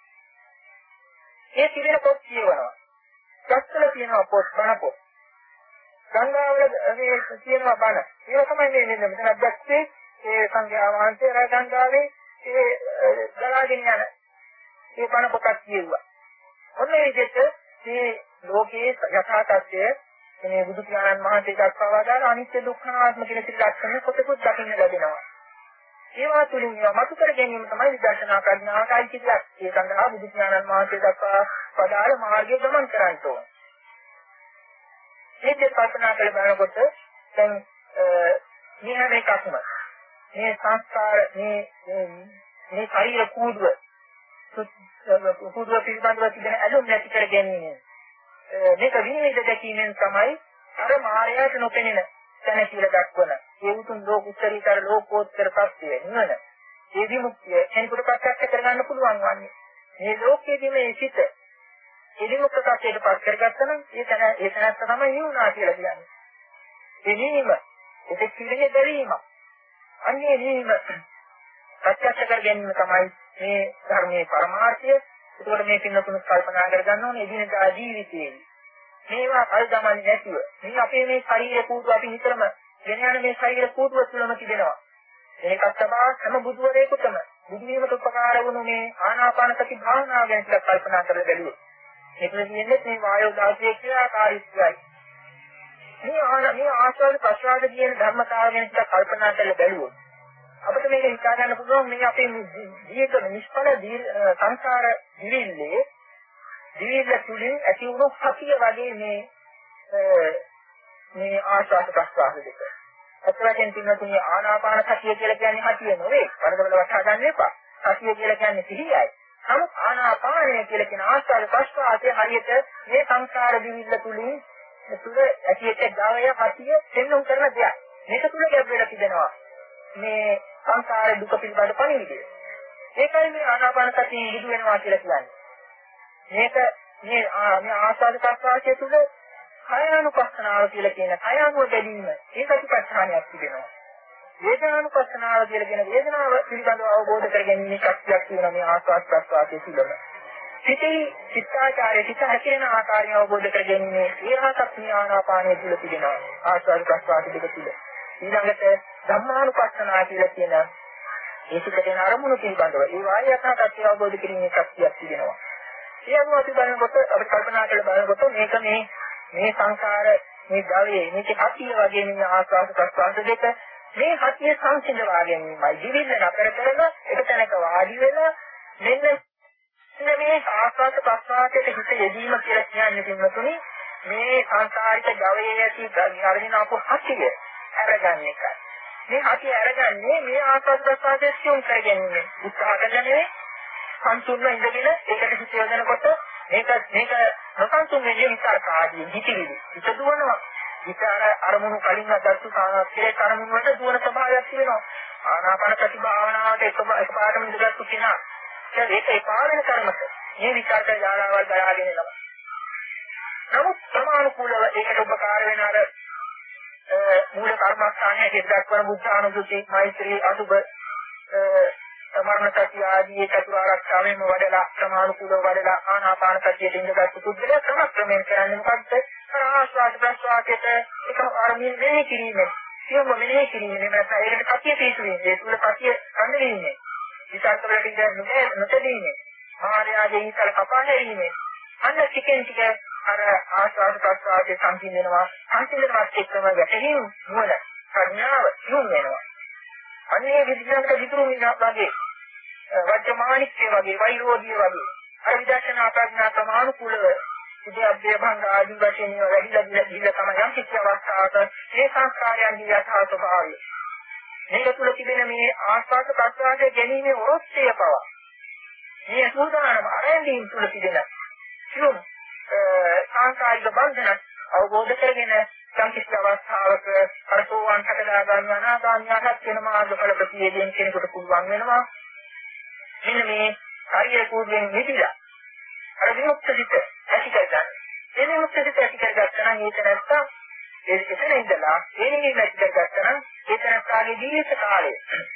ඒ තිබෙන පොත් කියවනවා. ගස්වල තියෙනවා පොත් බණ පොත්. ගංගාවල මේ තියෙනවා බණ. ඒක තමයි මේ මෙතන දැක්කේ ඒ සංඝයා වහන්සේලා ගංගාවේ ඒ ගලාගෙන යන ඒ බණ පොතක් කියුවා. ඔන්න ඒ විදිහට මේ ලෝකයේ යථා තත්ත්වය මේ බුදු පියාණන් වහන්සේ දක්වා දාන අනිත්‍ය දුක්ඛ අනාත්ම කියන ත්‍රිලක්ෂණ කොටකුත් දකින්න ලැබෙනවා. ඒවා තුලින් මතු කර ගැනීම තමයි විදර්ශනා ප්‍රඥාවට අයිති දෙයක්. ඒ සඳහා බුදු පියාණන් වහන්සේ දක්වා පදාල මාර්ගය ගමන් කරන්න ඕන. මේ දෙයක් කල්පනා කරලා බලනකොට දැන් මේ හැම එකක්ම මේ සංස්කාර මේ ශරීර කූඩුව පිළිබඳව තිබෙන ඇලුම් නැති කර ගැනීම. මේක විනිවිද දැකීමෙන් තමයි අර මායාවට නොපෙනෙන තැන කියලා දක්වන. ඒ උතුම් ලෝක උත්තරීතර ලෝකෝත්තර සත්‍යය නිවන. ඒ විමුක්තිය කෙනෙකුට ප්‍රත්‍යක්ෂ කරගන්න පුළුවන් වන්නේ. මේ ලෝකයේදී මේ සිත එදිමුක්ත සත්‍යයට පත් කරගත්තා නම් ඒ තැනත් තමයි නිවුණා කියලා කියන්නේ. ඒ නිවීම ඒක පිළිගෙන දැරීම. අන්නේ නිවීම ප්‍රත්‍යක්ෂ කර ගැනීම තමයි මේ ධර්මයේ පරමාර්ථය. ඒකෝට මේ පින්නතුන් කල්පනා කරගන්න ඕනේ එදිනදා ජීවිතයේ. මේවා කල් දමන්නේ නැතුව මේ අපේ මේ ශරීර කූඩුව අපි නිතරම ගෙන යන මේ ශරීර කූඩුව තුළම තිබෙනවා. ඒකත් තමයි හැම බුදුවරයෙකුටම බුදු වීමට උපකාර වුණු මේ ආනාපාන සති භාවනාව ගැන කල්පනා කරලා බැලුවොත්. ඒක කියන්නේ මේ වායෝ දාසයේ ක්‍රියාකාරීත්වයයි. මේ ආස්වාද ප්‍රසආද කියන ධර්මතාවය ගැන කල්පනා කරලා බැලුවොත් අපිට මේක හිතා ගන්න පුළුවන් මේ අපේ ජීවිත නිෂ්ඵල සංසාර දිවිල්ල තුලින් ඇති වුණු සතිය වගේ මේ ආස්වාද ප්‍රසආද දෙක. අත්‍යවශ්‍යයෙන් තින්නතුනේ ආනාපාන සතිය කියලා කියන්නේ සතිය නෙවෙයි. වරදවල වටහා ගන්න එපා. සතිය කියලා කියන්නේ සිහියයි. නමුත් ආනාපානය කියලා කියන ආස්වාද ප්‍රසආදයේ හරියට මේ සංසාර දිවිල්ල තුලින් තුල ඇතිවෙච්ච ගාවය සතිය දෙන්නුම් කරන දෙයක්. මේක තුල ගැබ් වෙලා තිබෙනවා. මේ සංසාර දුක පිළිබඳ පණිවිඩය. ඒකයි මේ ආනාපාන සතිය විදු වෙනවා කියලා කියන්නේ. මේ ආස්වාද ප්‍රසආදයේ තුල කායානුපස්සනාව කියලා කියන කායානුව බැලීම ඒක ප්‍රතිපත්තියක් තිබෙනවා. වේදනානුපස්සනාව කියලා කියන වේදනාව පිළිබඳව අවබෝධ කරගැනීමේ ශක්තියක් තියෙනවා මේ ආස්වාද ප්‍රසආදයේ තුලම. සිතේ චිත්තාචාරයේ සිත හැසිරෙන ආකාරය අවබෝධ කරගැනීමේ ඊරහසක් ආනාපානයේ තුල තිබෙනවා. ආස්වාද ප්‍රසආද දෙක තුල. ඊළඟට ධම්මානුපස්සනාව කියලා කියන ඒ සිතේ අරමුණු පිළිබඳව ඒ වාය යථාර්ථය අවබෝධ කිරීමේ ශක්තියක් තිබෙනවා. ඒ අනුව අපි බලනකොට අපි කල්පනා කරලා බලනකොට මේක මේ සංසාර මේ ගවයේ මේක හතිය වගේ මේ ආස්වාද ප්‍රසආද දෙක මේ හතිය සංසිඳවා ගැනීමයි දිවිල්ල නතර කරන එක තැනක වාඩි වෙලා මෙන්න මේ ආස්වාද ප්‍රසආදයට හිත යෙදීම කියලා කියන්නේ තුනේ මේ සංසාරික ගවයේ ඇති අරගෙන ආපු හතිය අරගන්න එකයි. මේ හතිය අරගන්නේ මේ ආස්වාද ප්‍රසආදයේ සියුම් කර ගැනීම උත්සාහ කරන්නේ සම්පූර්ණ ඉඳගෙන ඒකට හිත යොදනකොට මේක නොසන්සුන් වෙන්නේ විචාරකාදී හිතිවිලි. හිත දුවනවා. විචාර අරමුණු කලින් අදත්තු සාහස්ත්‍රයේ අරමුණු වලට දුවන ස්වභාවයක් තියෙනවා. ආනාපාන සති භාවනාවට එකපාරටම ඉඳගත්තු කෙනා. ඒක එපා වෙන කර්මක. මේ විචාරක ජාලාවල් බලාගෙන යනවා. නමුත් ප්‍රමාණිකූලව ඒකට උපකාර වෙන අර මූල කර්මස්ථානයේ ඉස්සක්වන බුද්ධානුසුති මෛත්‍රී අසුබ මරණ සතිය ආදී චතුරාර්යක්ෂාවෙම වඩලා ප්‍රමාණිකූලව වඩලා ආනාපාන සතියට ඉඳගත්තු පුද්ගලයා ක්‍රමයෙන් කරන්නේ මොකද්ද? ආස්වාද ප්‍රසආදයට එකම ආරම්භයෙන් මෙහෙ කිරීමෙන් සියුම්ව මෙහෙ කිරීමෙන් නැත්නම් ඒකට කතිය තීසුවේ ඒ තුල කතිය අඳින්නේ විචාර වලට ඉඳන්නේ නොතදීනේ ආර්යාගේ ඉතල කපා හැරීමෙන් අන්න ටිකෙන් ටික අර ආස්වාද ප්‍රසආදයේ සංසිඳනවත් එක්කම වැටෙහිම් නුවණ ප්‍රඥාව යොමු වෙනවා. අන්නේ විද්‍යාවට විතරු වගේ වර්තමානිකේ වගේ වෛරෝධිය වගේ අර විදර්ශනා ප්‍රඥා ප්‍රමාණිකූලව ඉතිහාසයේ භංග ආදී වශයෙන් වැඩිලා තමයි යම් කිසි අවස්ථාවක මේ සංස්කාරයන්ගේ යථා ස්වභාවය. මේක තුල තිබෙන මේ ආස්වාද ප්‍රසආදයේ ගැනීමේ ඔරොත්තුය පව. මේ සූදානම ආරම්භයෙන් තුල තිබෙන සියුම් සංස්කාරික බන්ධන අවබෝධ කරගෙන යම් කිසි අවස්ථාවක අරසෝවන් හදලා ගන්න අනාගාමියහත් වෙන මාර්ගඵල ප්‍රතිවේදයෙන් කෙනෙකුට පුළුවන් වෙනවා. මෙන්න මේ කාර්ය කූඩෙන් නිදිලා අර විමුක්ත සිත ඇති කරගන්න. ඒ විමුක්ත සිත ඇති කරගත්තා නම් ඒක නැත්තම් එතන ඉඳලා ඒ නිවීම ඇති කරගත්තා නම් ඒක නැත්තාගේ ජීවිත කාලය.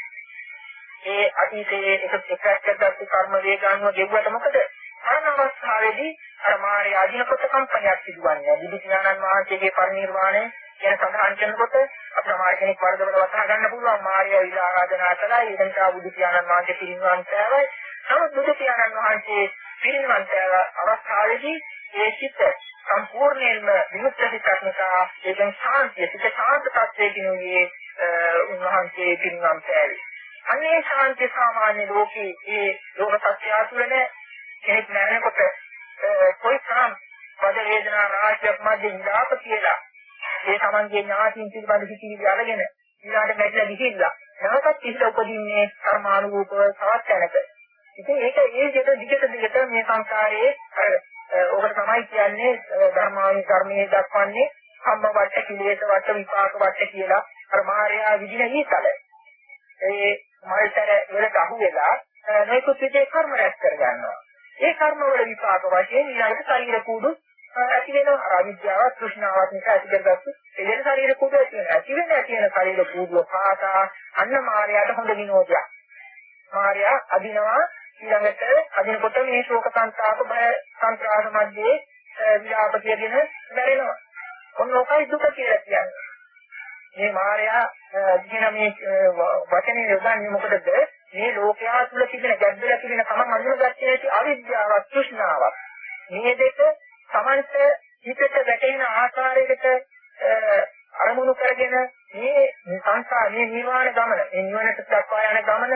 ඒ අතීතයේ එකකට කර්ම වේගානුව ගෙවුවට මොකද? මරණ අවස්ථාවේදී අර මාර්ය අධිනකොට කම්පනයක් සිදුවන්නේ. බුදු පියාණන් වහන්සේගේ පරිනිර්වාණය ගැන සඳහන් කරනකොට අප්‍රමාණ කෙනෙක් වර්ධවල වටහා ගන්න පුළුවන් මාර්ය විලා ආරාධනා කළා. ඒ නිසා බුදු පියාණන් වහන්සේ පිරිනිවන් පෑවයි. නමුත් බුදු පියාණන් වහන්සේ පිරිනිවන් පෑව අවස්ථාවේදී ඒ සිත් සම්පූර්ණයෙන්ම විමුක්ත සිතක් නිසා ඒකෙන් ශාන්තිය සිත ශාන්ත තත්ත්වයකින් උයේ උන්වහන්සේ පිරිනිවන් පෑවේ. අනේ ශාන්තිය සාමාන්‍ය ලෝකයේ ඒ ලෝක සත්‍යය තුළ කෙනෙක් නැරෙනකොට කොයිතරම් වද වේදනා රාශියක් මැද ඉඳාප කියලා ඒ තමන්ගේ ඥාතියින් පිළිබඳ හිතිවිලි අරගෙන ඊළාට බැහැලා ගිහිල්ලා නැවතත් ඉහිල උපදින්නේ කර්මානුරූපව තවත් තැනක. ඉතින් ඒක ඒ දිගට මේ සංසාරයේ ඔකට තමයි කියන්නේ ධර්මාවි කර්මයේ දක්වන්නේ කම්ම වට කිලේශ වට විපාක වට කියලා අර මාර්යා විදින ඊතල. ඒ මල්තර වලට අහු වෙලා නොයෙකුත් විදිහේ කර්ම රැස් කර ගන්නවා. ඒ කර්ම වල විපාක වශයෙන් ඊළඟට ශරීර කූඩු ඇති වෙනවා. අවිද්‍යාව තෘෂ්ණාවත් නිසා ඇති කරගත්තු එදෙන ශරීර කූඩු ඇති වෙනවා. ඇති වෙන ශරීර කූඩුව පාසා අන්න මාර්යාට හොඳ විනෝදයක්. මාර්යා අදිනවා ඊළඟට අදිනකොට මේ ශෝක සංතාප බය සංත්‍රාස මැදේ විලාප කියගෙන දැරෙනවා. ඔන්න ඔකයි දුක කියලා කියන්නේ. මේ මායя කියන මේ වචනේ යොදන්නේ මොකටද? මේ ලෝකයා තුළ තිබෙන ගැඹුර තිබෙන තමන් අඳුනගත්තේ නැති අවිද්‍යාවක්, තෘෂ්ණාවක්. මේ දෙක සමන්ත හිතට වැටෙන ආකාරයකට අරමුණු කරගෙන මේ සංසාරයේ නිවන ගමන, මේ නිවනට දක්වා යන ගමන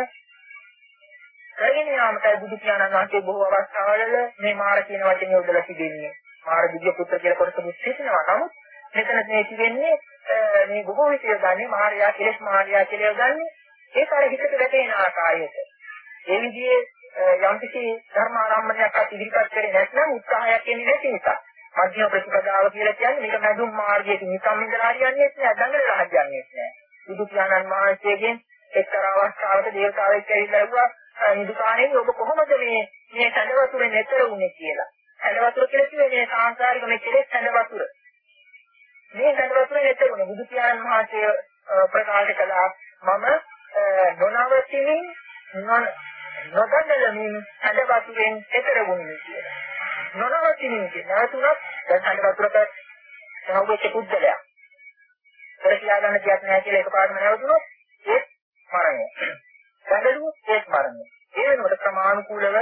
කරගෙන යාමටයි බුදු පියාණන් වහන්සේ බොහෝ අවස්ථාවල මේ මාර කියන වචනේ යොදලා තිබෙන්නේ. මාර දිව්‍ය පුත්‍ර කියලා කොටස සිටිනවා. නමුත් මෙතන මේ කියන්නේ මේ බොහෝ විට යොදන්නේ මාර්යා කෙලස් මාර්යා කියලා යොදන්නේ ඒක අර හිතට වැටෙන ආකාරයට. ඒ විදිහේ යම්කිසි ධර්ම ආරම්භණයක් ඉදිරිපත් කරේ නැත්නම් උත්සාහයක් එන්නේ නැති නිසා. මධ්‍යම ප්‍රතිපදාව කියලා කියන්නේ මේක මැදුම් මාර්ගයේ නිකම් ඉඳලා හරියන්නේ නැහැ, දඟලලා හරියන්නේ නැහැ. බුදු පියාණන් වහන්සේගෙන් එක්තරා අවස්ථාවක දේවතාවෙක් ඇවිල්ලා ඇහුවා නිදුකාණෙනි ඔබ කොහොමද මේ සැඬ වතුරේ නැතර වුනේ කියලා. සැඬ වතුර කියලා කියන්නේ මේ සාංශාරික මේ කෙලෙස් සැඬ වතුර. මේ සැඬ වතුරේ නැතර වුනේ බුදු පියාණන් වහන්සේ ප්‍රකාශ කළා මම නොනවතිමින් නොදන්නලමින් සැඬ වතුරෙන් නැතර වුනේ කියලා. නොනවතිමින් නැතුණත් දැන් සැඬ වතුරක සහවුච්ච පුද්ගලයා. ඒක කියා ගන්න දෙයක් නැහැ කියලා එකපාරටම නැවතුනොත් ඒ මරණය. සැඬලුවොත් ඒක මරණය. ඒ වෙනකොට ප්‍රමාණිකූලව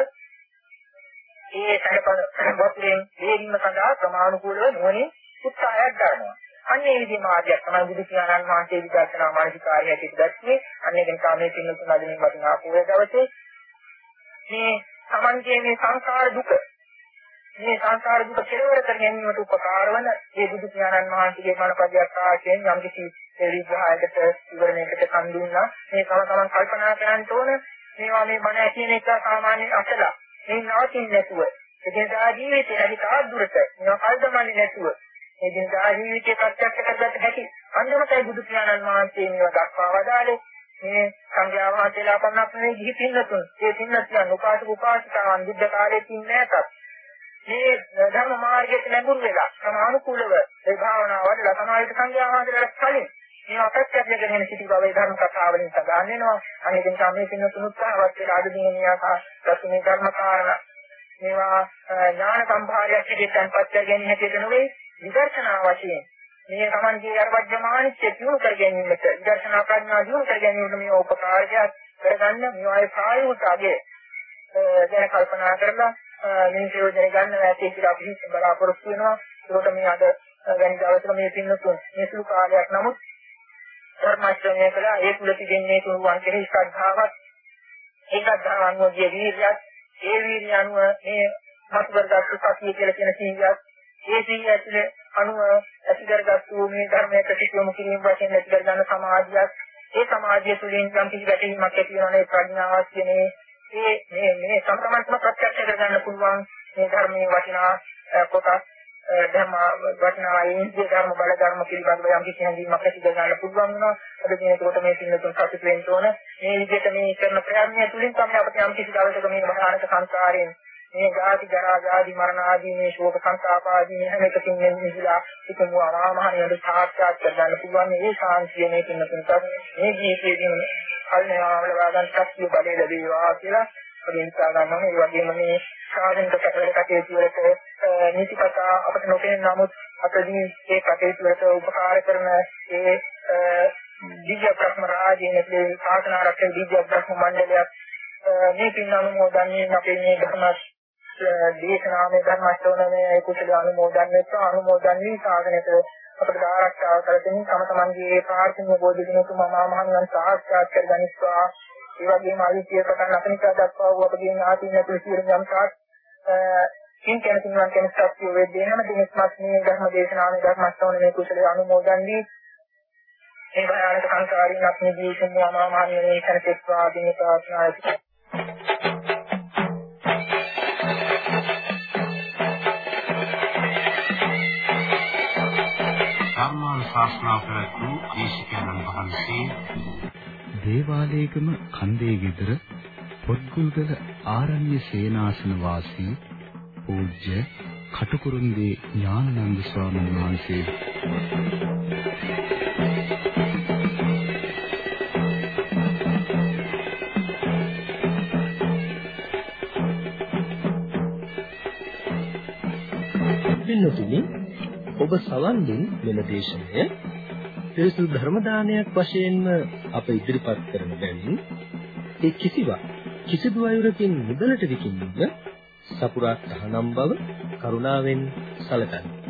ඒ සැඬපන වතුරෙන් දෙීම සඳහා ප්‍රමාණිකූලව නුවණින් උත්සාහයක් ගන්නවා. අන්නේ විදිහේ මාර්ගයක් තමයි බුදු පියාණන් වහන්සේ විදර්ශනා මානසිකාරය හැටියට දැක්වේ. අන්නේ කෙනා මේ පින්නතුන් අදිනේ වටිනා පොය දවසේ මේ සමන්ගේ මේ සංසාර දුක කෙලවර කර ගැනීමට උපකාර වන මේ බුදු පියාණන් වහන්සේගේ මනපදයක් ආශයෙන් යම් කිසි විග්‍රහයකට විවරණයකට කන් දුන්නා. මේ තමන් කල්පනා කරන්න ඕන මේවා මේ මන ඇති වෙන එක සාමාන්‍ය අසලා මේ නවතින්නේ නැතුව එදිනදා ජීවිතේ ඇති තාක් දුරට මේවා කල්පනාන්නේ නැතුව එදිනදා ජීවිතේ ප්‍රත්‍යක්ෂ කරගත හැකි අන්දමතයි බුදු පියාණන් වහන්සේ මේවා දක්වා වදාළේ. මේ සංඝයා වහන්සේලා පන්නක් නෙවෙයි ගිහි පින්නතුන්. ඒ පින්නතියන් උපාසක උපාසිකාවන් බුද්ධ කාලයේ තින්නේ නැතත් මේ ධර්ම මාර්ගයට නැඹුරු වෙලා සමානුකූලව ඒ භාවනාව වඩලා සමාහිත සංඝයා වහන්සේලාට කලින් මේ අපත්‍යයක් ගැන සිටි බව ඒ ධර්ම කතාවලින් සඳහන් වෙනවා. අනිත් එක තමයි පින්නතුන් උත්සාහවත් වෙලා අද දිනේ ආකාරයෙන් ධර්ම කාරණා මේවා ඥාන සම්භාරයක් විදිහට අන්පත් කරගෙන හැටියට නෙවෙයි විදර්ශනා වශයෙන් මේ තමන්ගේ අරවජ්‍ය මානිච්චය දිනු කර ගැනීමට විදර්ශනා ප්‍රඥා දිනු කර ගැනීමට මේ උපකාරයක් කරගන්න මේවායේ ප්‍රායෝගික අගය ගැන කල්පනා කරලා මේ ප්‍රයෝජන ගන්න ඇති කියලා අපි බලාපොරොත්තු වෙනවා. ඒකට මේ අද වැනි දවසක මේ පින්නතුන් මේ සුළු කාලයක් නමුත් ධර්මාශ්‍රමය කළා. ඒ තුල තිබෙන්නේ තුනුවන් කෙරෙහි ශ්‍රද්ධාවක්, ඒ ශ්‍රද්ධාව අනුව වීර්යයක්, ඒ වීර්ය අනුව මේ මතුවරගත්තු සතිය කියලා කියන සීලයක්, ඒ සීලය ඇතුලේ අනුව ඇති කරගත්තු මේ ධර්මයට පිටුවමු කිරීම වශයෙන් ඇති කරගන්න සමාධියක්, ඒ සමාධිය තුළින් යම් කිසි ගැටීමක් ඇති වෙනවනේ ප්‍රඥාවක් කියන්නේ මේ සම්ප්‍රමාණත්ම ප්‍රත්‍යක්ෂ කරගන්න පුළුවන් මේ ධර්මයේ වටිනා කොටස් ධර්ම වටිනා ඉන්ද්‍රිය ධර්ම බල ධර්ම පිළිබඳව යම් කිසි හැඟීමක් ඇති කරගන්න පුළුවන් වෙනවා. අද දිනේකට මේ පින්නතුන් සතුට වෙන්න ඕන. මේ විදිහට මේ කරන ප්‍රයත්නය තුළින් තමයි අපිට යම් කිසි දවසක මේ මහානක සංසාරයෙන් මේ ජාති ජරා ව්‍යාධි මරණ ආදී මේ ශෝක සංතාප ආදී හැම එකකින් නිවිලා ඉතින් ආමහණියට සාක්ෂාත් කරගන්න පුළුවන්. මේ ශාන්තිය මේ පින්නතුන්ට මේ ජීවිතයේදී කල්යාවල වාගන් ශක්තිය බලය ලැබේවා කියලා අපි හිතා ගන්නවා. ඒ වගේම මේ සාධනික කටයුතු වලට නීතිකතා අපිට නොපෙනෙන නමුත් අපදී ඒ කටයුතු වලට උපකාර කරන ඒ දිව්‍ය බ්‍රහ්ම රාජ්‍යයේ ශාසන ආරක්ෂක දිව්‍ය බ්‍රහ්ම මණ්ඩලයක් මේ පින් අනුමෝදන්නේ අපේ මේ ධර්ම දේශනාමය ධර්ම ශ්‍රවණමය කුසල අනුමෝදන්නේ වී සාධනයට අපට ආරක්ෂාව කරගෙන තම තමන්ගේ ප්‍රාර්ථනීය බෝධිදිනතුම මහාමහණන් සාක්ෂාත් කරගනිස්වා. ඒ වගේම ආදිත්‍ය පටන් අපනිකා දක්වා වූ අපගේ ආදීන තුසිරින් යම්කාත් කින් කෙනකින්වන් කෙනක් සත්‍ය වේදේ හැම දිනක්මත් මේ ධර්ම දේශනාවේ ධර්ම ශ්‍රවණමය කුසල අනුමෝදන් වී මේ භයානක සංසාරයෙන් අපේ ජීවිතේ අමා මහ නිවනේ කරකෙත්වා දින ප්‍රාර්ථනායි. ශාස්ත්‍රා ප්‍රවතු දේශකයන්න් වහන්සේ දේවාලයේගම කන්දේ ගෙදර පොත්ගුල්ගල ආරණ්‍ය සේනාසන වාසී පූජ්‍ය කටුකුරුන්දී ඥානানন্দ ස්වාමීන් වහන්සේ පින්නතුනි ඔබ සවන් දුන් මෙම දේශනය පිරිසුදු ධර්ම දානයක් වශයෙන්ම අප ඉදිරිපත් කරන බැවින් ඒ කිසිදු අයුරකින් මුදලට විකිණීම සපුරා තහනම් බව කරුණාවෙන් සැලකන්න.